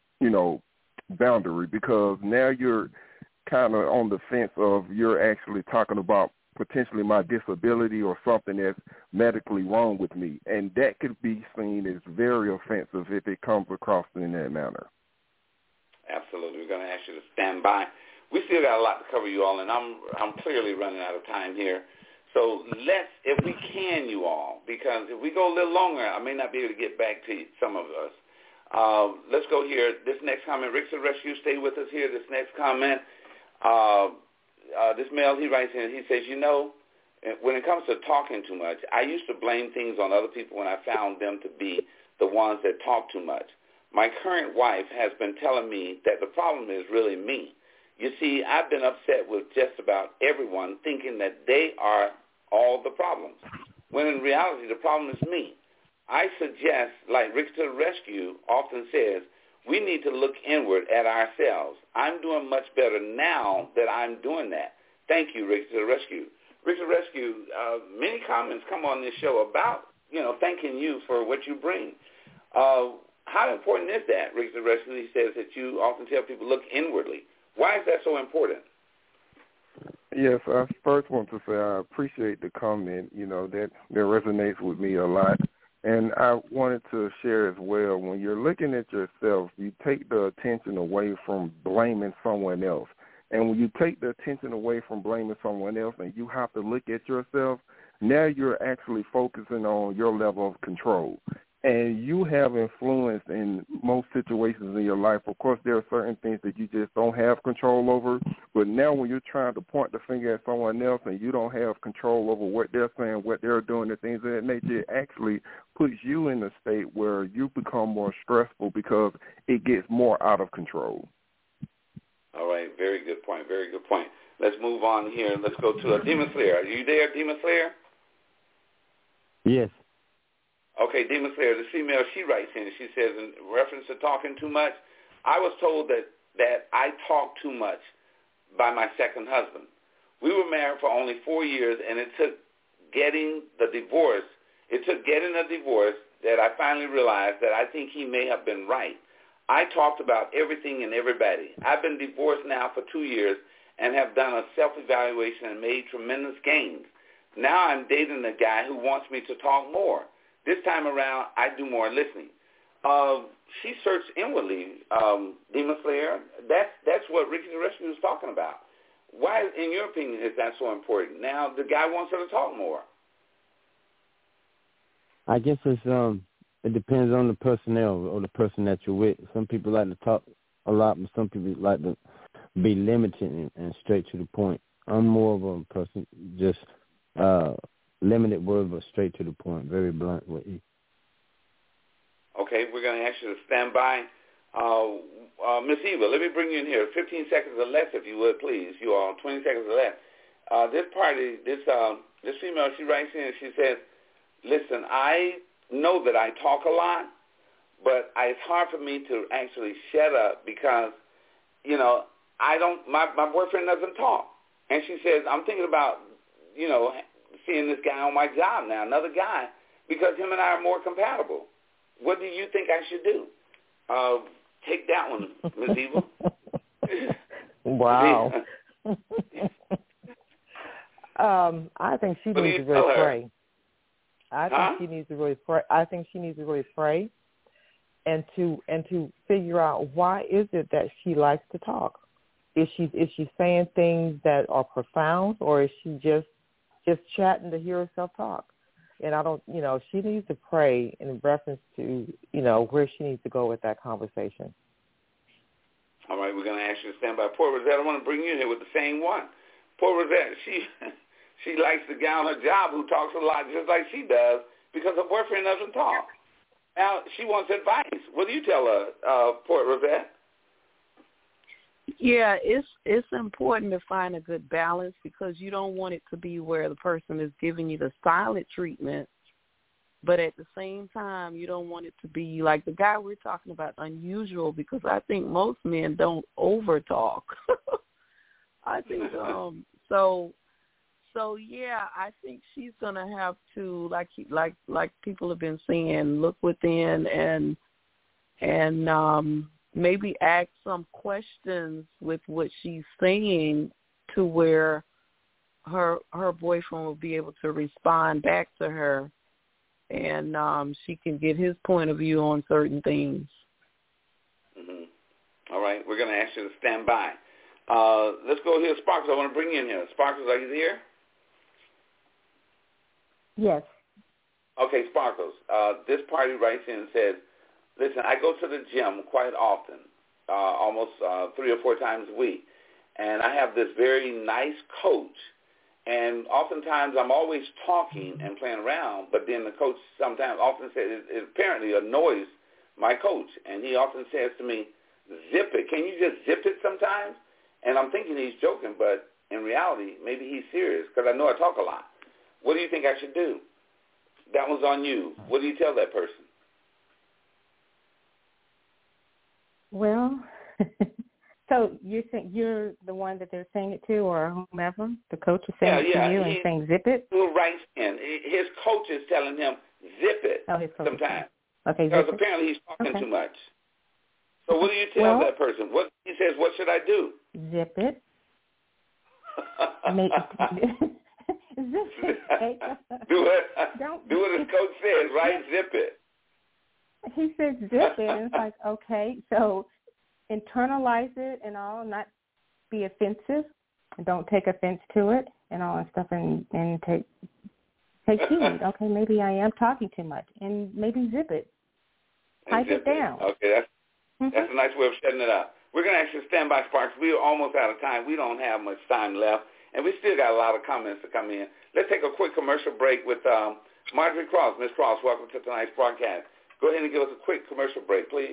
Speaker 6: boundary, because now you're kind of on the fence of you're actually talking about potentially my disability or something that's medically wrong with me. And that could be seen as very offensive if it comes across in that manner.
Speaker 3: Absolutely. We're going to ask you to stand by. We still got a lot to cover, you all, and I'm clearly running out of time here. So let's, if we can, you all, because if we go a little longer, I may not be able to get back to some of us. Let's go here. This next comment, Rick to the rescue, stay with us here. This next comment, this male, he writes in, he says, when it comes to talking too much, I used to blame things on other people when I found them to be the ones that talk too much. My current wife has been telling me that the problem is really me. You see, I've been upset with just about everyone, thinking that they are all the problems, when in reality the problem is me. I suggest, like Rick to the rescue often says, we need to look inward at ourselves. I'm doing much better now that I'm doing that. Thank you, Rick to the Rescue. Rick to the Rescue, many comments come on this show about, thanking you for what you bring. How important is that, Rick to the Rescue? He says that you often tell people look inwardly. Why is that so important?
Speaker 6: Yes, I first want to say I appreciate the comment, that resonates with me a lot. And I wanted to share as well, when you're looking at yourself, you take the attention away from blaming someone else. And when you take the attention away from blaming someone else and you have to look at yourself, now you're actually focusing on your level of control. And you have influence in most situations in your life. Of course, there are certain things that you just don't have control over. But now when you're trying to point the finger at someone else and you don't have control over what they're saying, what they're doing, and things of that nature, it actually puts you in a state where you become more stressful because it gets more out of control.
Speaker 3: All right. Very good point. Very good point. Let's move on here. Let's go to Demon Slayer. Are you there, Demon Slayer?
Speaker 7: Yes.
Speaker 3: Okay, Demon Slayer, the female, she writes in, she says, in reference to talking too much, I was told that I talk too much by my second husband. We were married for only 4 years, and it took getting a divorce that I finally realized that I think he may have been right. I talked about everything and everybody. I've been divorced now for 2 years and have done a self-evaluation and made tremendous gains. Now I'm dating a guy who wants me to talk more. This time around, I do more listening. She searched inwardly, Demon Slayer. That's what Ricky the Rescue was talking about. Why, in your opinion, is that so important? Now the guy wants her to talk more.
Speaker 7: I guess it depends on the personnel or the person that you're with. Some people like to talk a lot, but some people like to be limited and straight to the point. I'm more of a person just limited word, but straight to the point, very blunt with you.
Speaker 3: Okay, we're going to ask you to stand by. Miss Eva, let me bring you in here. 15 seconds or less, if you would, please. You all, 20 seconds or less. This female, she writes in and she says, listen, I know that I talk a lot, but it's hard for me to actually shut up because, my boyfriend doesn't talk. And she says, I'm thinking about, seeing this guy on my job now, another guy, because him and I are more compatible. What do you think I should do? Take that one, Ms. Eva.
Speaker 12: Wow. I think she needs to really pray. I think she needs to really pray. I think she needs to really pray and to figure out why is it that she likes to talk. Is she saying things that are profound, or is she just chatting to hear herself talk? And I don't, she needs to pray in reference to, where she needs to go with that conversation.
Speaker 3: All right, we're going to ask you to stand by. Poor Rosette, I want to bring you in here with the same one. Poor Rosette, she likes the guy on her job who talks a lot just like she does because her boyfriend doesn't talk. Now, she wants advice. What do you tell her, poor Rosette?
Speaker 5: Yeah, it's important to find a good balance because you don't want it to be where the person is giving you the silent treatment, but at the same time, you don't want it to be like the guy we're talking about, unusual, because I think most men don't over-talk. I think so yeah, I think she's gonna have to, like people have been saying, look within and maybe ask some questions with what she's saying to where her boyfriend will be able to respond back to her, and she can get his point of view on certain things.
Speaker 3: Mm-hmm. All right, we're going to ask you to stand by. Let's go here, Sparkles. I want to bring you in here. Sparkles, are you here?
Speaker 9: Yes.
Speaker 3: Okay, Sparkles. This party writes in and says, listen, I go to the gym quite often, almost 3 or 4 times a week, and I have this very nice coach, and oftentimes I'm always talking and playing around, but then the coach often says, it apparently annoys my coach, and he often says to me, zip it. Can you just zip it sometimes? And I'm thinking he's joking, but in reality, maybe he's serious because I know I talk a lot. What do you think I should do? That one's on you. What do you tell that person?
Speaker 9: Well, so you're saying you're the one that they're saying it to, or whomever the coach is saying it to you and saying zip it?
Speaker 3: Who writes in? His coach is telling him zip it.
Speaker 9: His coach
Speaker 3: sometimes.
Speaker 9: Okay,
Speaker 3: because apparently he's talking too much. So what do you tell that person? What he says? What should I do?
Speaker 9: Zip it. Zip it.
Speaker 3: do what his coach says, right? Zip it.
Speaker 9: He says zip it, and it's like, okay, so internalize it and all, not be offensive, and don't take offense to it and all that stuff, and take heed. Okay, maybe I am talking too much, and maybe zip it. Type it down.
Speaker 3: Okay, that's a nice way of setting it up. We're going to actually stand by, Sparks. We are almost out of time. We don't have much time left, and we still got a lot of comments to come in. Let's take a quick commercial break with Marjorie Cross. Ms. Cross, welcome to tonight's broadcast. Go ahead and give us a quick commercial break, please.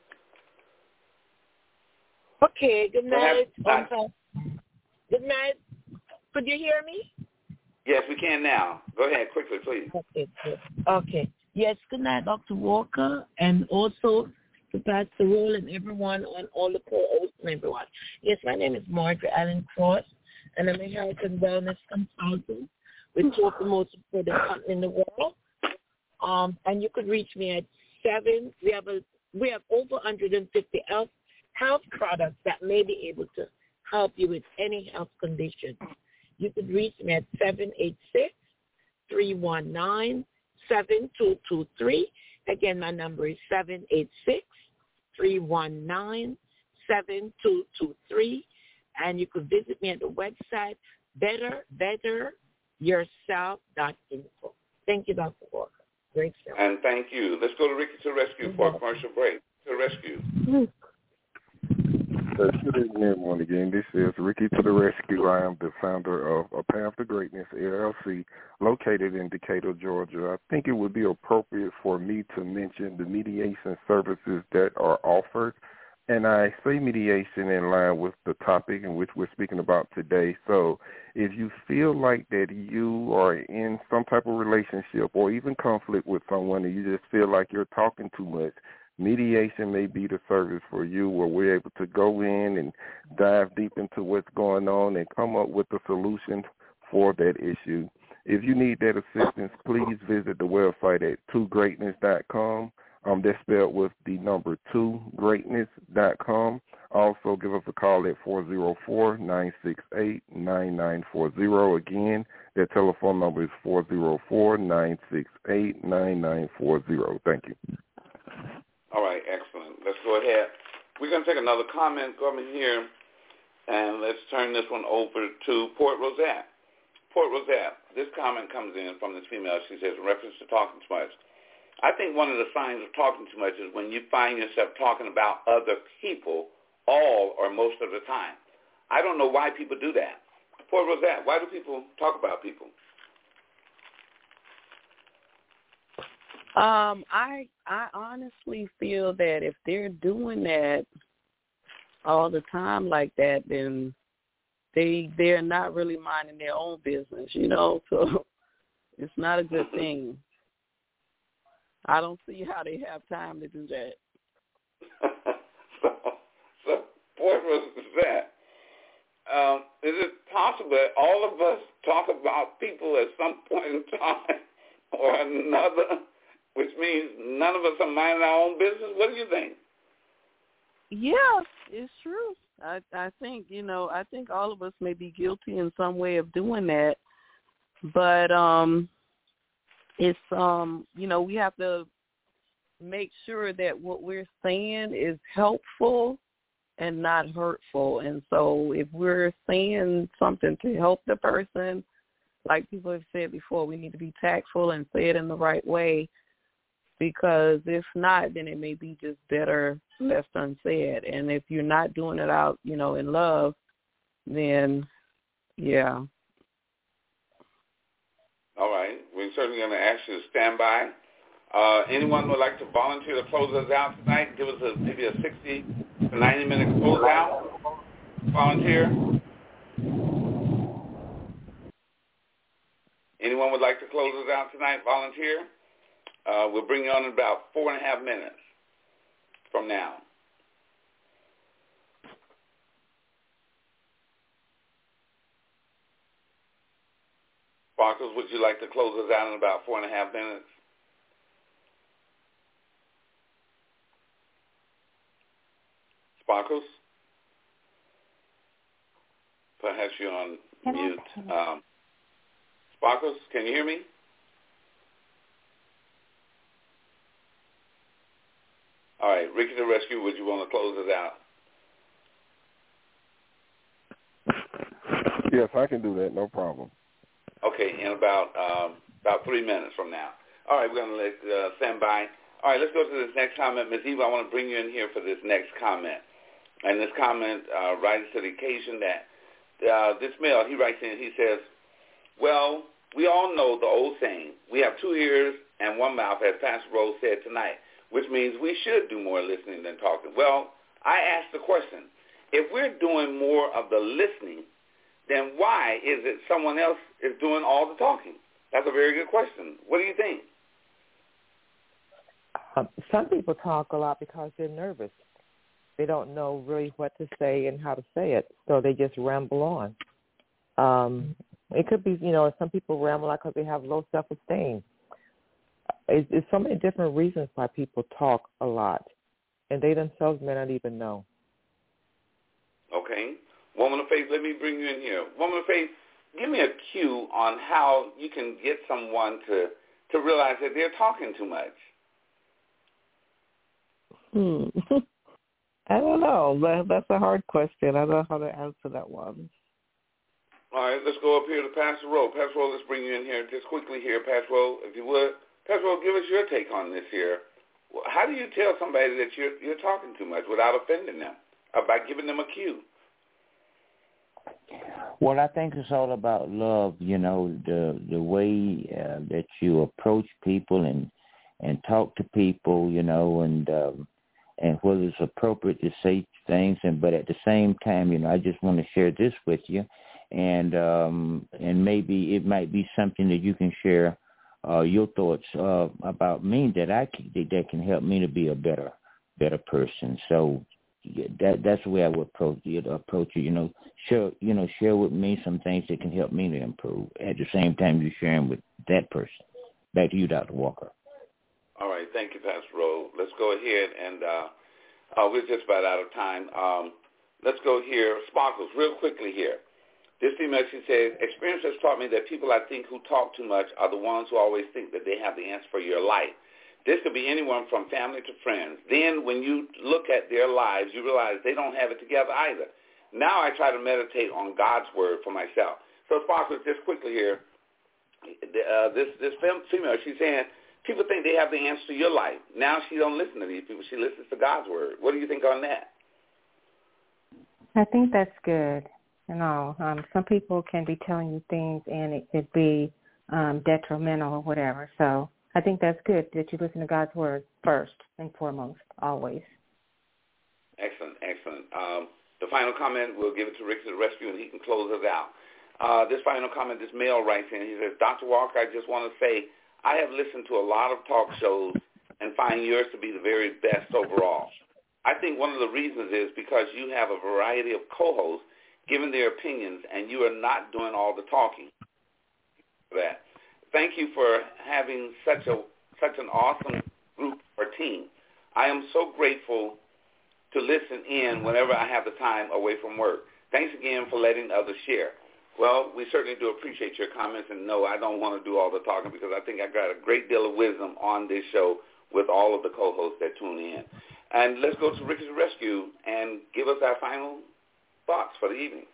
Speaker 13: Okay, good night. Good night. Could you hear me?
Speaker 3: Yes, we can now. Go ahead, quickly, please.
Speaker 13: Okay, good. Okay. Yes, good night, Dr. Walker, and also to Pastor Roll and everyone on all the co-hosts and everyone. Yes, my name is Margaret Allen Cross, and I'm a health and wellness consultant with two of the most important companies in the world. And you could reach me at 7. We have over 150 health products that may be able to help you with any health condition. You could reach me at 786-319-7223. Again, my number is 786-319-7223. And you could visit me at the website betteryourself.info. Thank you, Dr. Walker. Great show.
Speaker 3: And thank you. Let's go to Ricky to the rescue for a commercial break. To the rescue.
Speaker 6: Good evening, everyone. Again, this is Ricky to the rescue. I am the founder of A Path to Greatness, LLC, located in Decatur, Georgia. I think it would be appropriate for me to mention the mediation services that are offered. And I say mediation in line with the topic in which we're speaking about today. So if you feel like that you are in some type of relationship or even conflict with someone and you just feel like you're talking too much, mediation may be the service for you, where we're able to go in and dive deep into what's going on and come up with a solution for that issue. If you need that assistance, please visit the website at 2greatness.com. That's spelled with the number 2greatness.com. Also, give us a call at 404-968-9940. Again, that telephone number is 404-968-9940. Thank you.
Speaker 3: All right, excellent. Let's go ahead. We're going to take another comment here, and let's turn this one over to Port Rosette. Port Rosette, this comment comes in from this female. She says, in reference to talking too much, I think one of the signs of talking too much is when you find yourself talking about other people all or most of the time. I don't know why people do that. Port Rosette, why do people talk about people?
Speaker 5: I honestly feel that if they're doing that all the time like that, then they're not really minding their own business, so it's not a good thing. I don't see how they have time to do that.
Speaker 3: so Port Rosette, is it possible that all of us talk about people at some point in time or another, which means none of us are minding our own business? What do you think?
Speaker 5: Yes, it's true. I think, I think all of us may be guilty in some way of doing that. But it's, we have to make sure that what we're saying is helpful and not hurtful. And so if we're saying something to help the person, like people have said before, we need to be tactful and say it in the right way, because if not, then it may be just better left unsaid. And if you're not doing it out, in love, then, yeah.
Speaker 3: All right. We're certainly going to ask you to stand by. Anyone would like to volunteer to close us out tonight? Give us maybe a 60 to 90-minute close out. Volunteer? Anyone would like to close us out tonight? Volunteer? We'll bring you on in about 4.5 minutes from now. Sparkles, would you like to close us out in about 4.5 minutes? Sparkles? Perhaps you're on mute. Sparkles, can you hear me? All right, Ricky the Rescue, would you want to close us out?
Speaker 6: Yes, I can do that. No problem.
Speaker 3: Okay, in about 3 minutes from now. All right, we're going to let stand by. All right, let's go to this next comment. Ms. Eva, I want to bring you in here for this next comment. And this comment rises to the occasion that this male, he writes in, he says, well, we all know the old saying, we have 2 ears and 1 mouth, as Pastor Rose said tonight, which means we should do more listening than talking. Well, I asked the question, if we're doing more of the listening, then why is it someone else is doing all the talking? That's a very good question. What do you think?
Speaker 12: Some people talk a lot because they're nervous. They don't know really what to say and how to say it, so they just ramble on. It could be, some people ramble out because they have low self-esteem. It's so many different reasons why people talk a lot, and they themselves may not even know.
Speaker 3: Okay. Woman of Faith, let me bring you in here. Woman of Faith, give me a cue on how you can get someone to realize that they're talking too much.
Speaker 11: I don't know. That's a hard question. I don't know how to answer that one.
Speaker 3: All right, let's go up here to Pastor Rowe. Pastor Rowe, let's bring you in here just quickly here. Pastor Rowe, if you would. Pastor Rowe, give us your take on this here. How do you tell somebody that you're talking too much without offending them, or by giving them a cue?
Speaker 4: Well, I think it's all about love, the way that you approach people and talk to people, and whether it's appropriate to say things, but at the same time, I just want to share this with you, and maybe it might be something that you can share your thoughts about me that can help me to be a better person. So that's the way I would approach it. Share with me some things that can help me to improve. At the same time, you're sharing with that person. Back to you, Dr. Walker.
Speaker 3: All right, thank you, Pastor Rowe. Let's go ahead and we're just about out of time. Let's go here. Sparkles, real quickly here. This female, she says, experience has taught me that people I think who talk too much are the ones who always think that they have the answer for your life. This could be anyone from family to friends. Then when you look at their lives, you realize they don't have it together either. Now I try to meditate on God's word for myself. So, Sparkles, just quickly here, this female, she's saying, people think they have the answer to your life. Now she don't listen to these people. She listens to God's word. What do you think on that?
Speaker 9: I think that's good. Some people can be telling you things, and it could be detrimental or whatever. So I think that's good that you listen to God's word first and foremost, always.
Speaker 3: Excellent. The final comment, we'll give it to Rick to the rescue, and he can close us out. This final comment, this male writes in. He says, Dr. Walker, I just want to say, I have listened to a lot of talk shows and find yours to be the very best overall. I think one of the reasons is because you have a variety of co-hosts giving their opinions, and you are not doing all the talking. Thank you for having such an awesome group or team. I am so grateful to listen in whenever I have the time away from work. Thanks again for letting others share. Well, we certainly do appreciate your comments, and no, I don't want to do all the talking because I think I got a great deal of wisdom on this show with all of the co-hosts that tune in. And let's go to Ricky's Rescue and give us our final thoughts for the evening.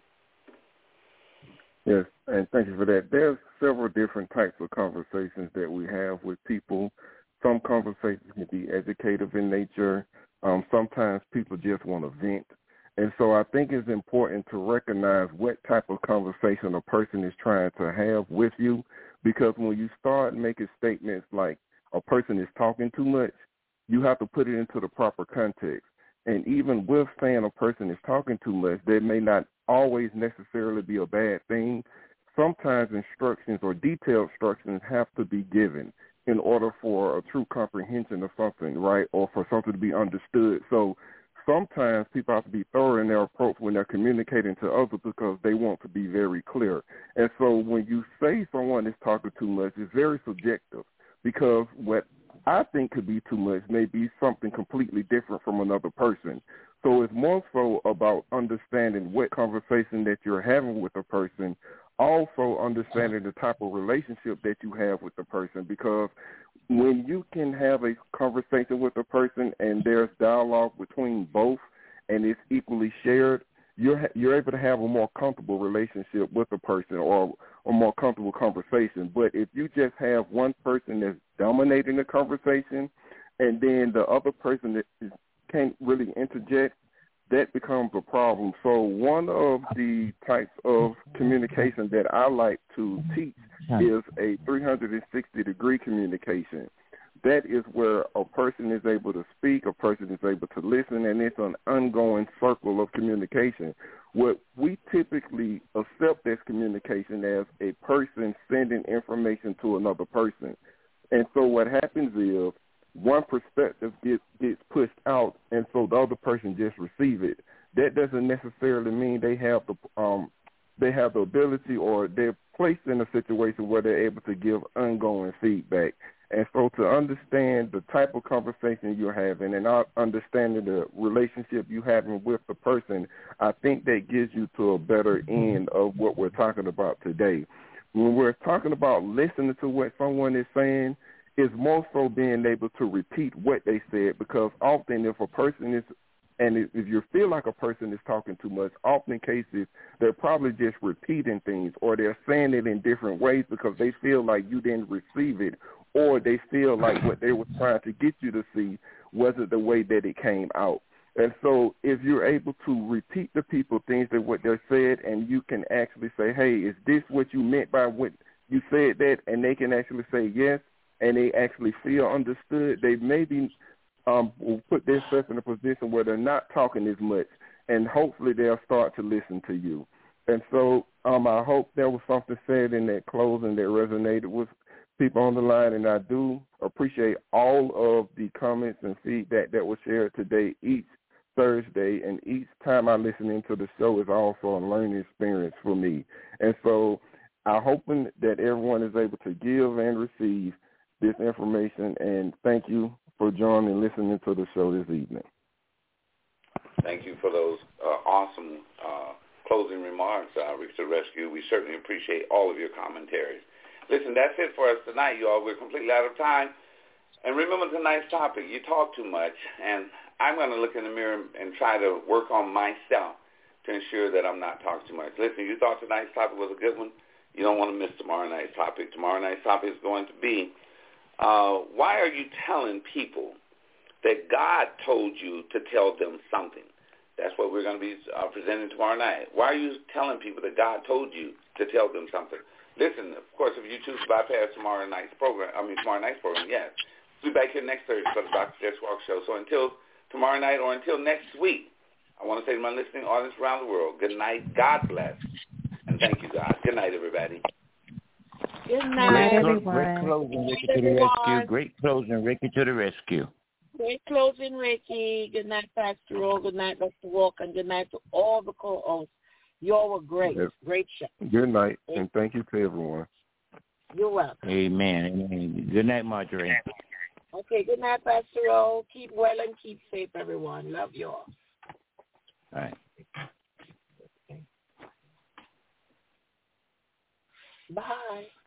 Speaker 6: Yes, and thank you for that. There's several different types of conversations that we have with people. Some conversations can be educative in nature. Sometimes people just want to vent. And so I think it's important to recognize what type of conversation a person is trying to have with you, because when you start making statements like a person is talking too much, you have to put it into the proper context. And even with saying a person is talking too much, that may not always necessarily be a bad thing. Sometimes instructions or detailed instructions have to be given in order for a true comprehension of something, right, or for something to be understood. So sometimes people have to be thorough in their approach when they're communicating to others because they want to be very clear. And so when you say someone is talking too much, it's very subjective because what I think could be too much may be something completely different from another person. So it's more so about understanding what conversation that you're having with a person, also understanding the type of relationship that you have with the person, because when you can have a conversation with a person and there's dialogue between both and it's equally shared, you're able to have a more comfortable relationship with a person or a more comfortable conversation. But if you just have one person that's dominating the conversation and then the other person that can't really interject, that becomes a problem. So one of the types of communication that I like to teach is a 360-degree communication. That is where a person is able to speak, a person is able to listen, and it's an ongoing circle of communication. What we typically accept as communication as a person sending information to another person. And so what happens is one perspective gets pushed out, and so the other person just receive it. That doesn't necessarily mean they have the ability or they're placed in a situation where they're able to give ongoing feedback. And so to understand the type of conversation you're having and understanding the relationship you're having with the person, I think that gives you to a better end of what we're talking about today. When we're talking about listening to what someone is saying, it's more so being able to repeat what they said, because often if a person is, and if you feel like a person is talking too much, often in cases they're probably just repeating things, or they're saying it in different ways because they feel like you didn't receive it, or they feel like what they were trying to get you to see wasn't the way that it came out. And so if you're able to repeat to people things that what they said, and you can actually say, hey, is this what you meant by what you said that, and they can actually say yes, and they actually feel understood, they maybe will put themselves in a position where they're not talking as much, and hopefully they'll start to listen to you. And so I hope there was something said in that closing that resonated with people on the line, and I do appreciate all of the comments and feedback that was shared today, each Thursday, and each time I listen into the show is also a learning experience for me. And so I'm hoping that everyone is able to give and receive this information, and thank you for joining and listening to the show this evening.
Speaker 3: Thank you for those awesome closing remarks, Reach the Rescue. We certainly appreciate all of your commentaries. Listen, that's it for us tonight, y'all. We're completely out of time. And remember tonight's topic, you talk too much, and I'm going to look in the mirror and try to work on myself to ensure that I'm not talking too much. Listen, you thought tonight's topic was a good one? You don't want to miss tomorrow night's topic. Tomorrow night's topic is going to be, why are you telling people that God told you to tell them something? That's what we're going to be presenting tomorrow night. Why are you telling people that God told you to tell them something? Listen, of course, if you choose to bypass tomorrow night's program, yes. We'll be back here next Thursday for the Dr. Jesse Walker Show. So until tomorrow night or until next week, I want to say to my listening audience around the world, good night, God bless, and thank you, God. Good night, everybody.
Speaker 13: Good night, everyone.
Speaker 4: Great closing, Ricky, to the rescue. Great closing, Ricky, to the rescue.
Speaker 13: Great closing, Ricky. Good night, Pastor Roll. Good night, Dr. Walker. And good night to all the co-hosts. You all were great.
Speaker 6: Yes.
Speaker 13: Great show.
Speaker 6: Good night, and thank you to everyone.
Speaker 13: You're welcome.
Speaker 4: Amen. Amen. Good night, Marjorie.
Speaker 13: Okay, good night, Pastor Roll. Keep well and keep safe, everyone. Love you all.
Speaker 4: All right.
Speaker 13: Bye.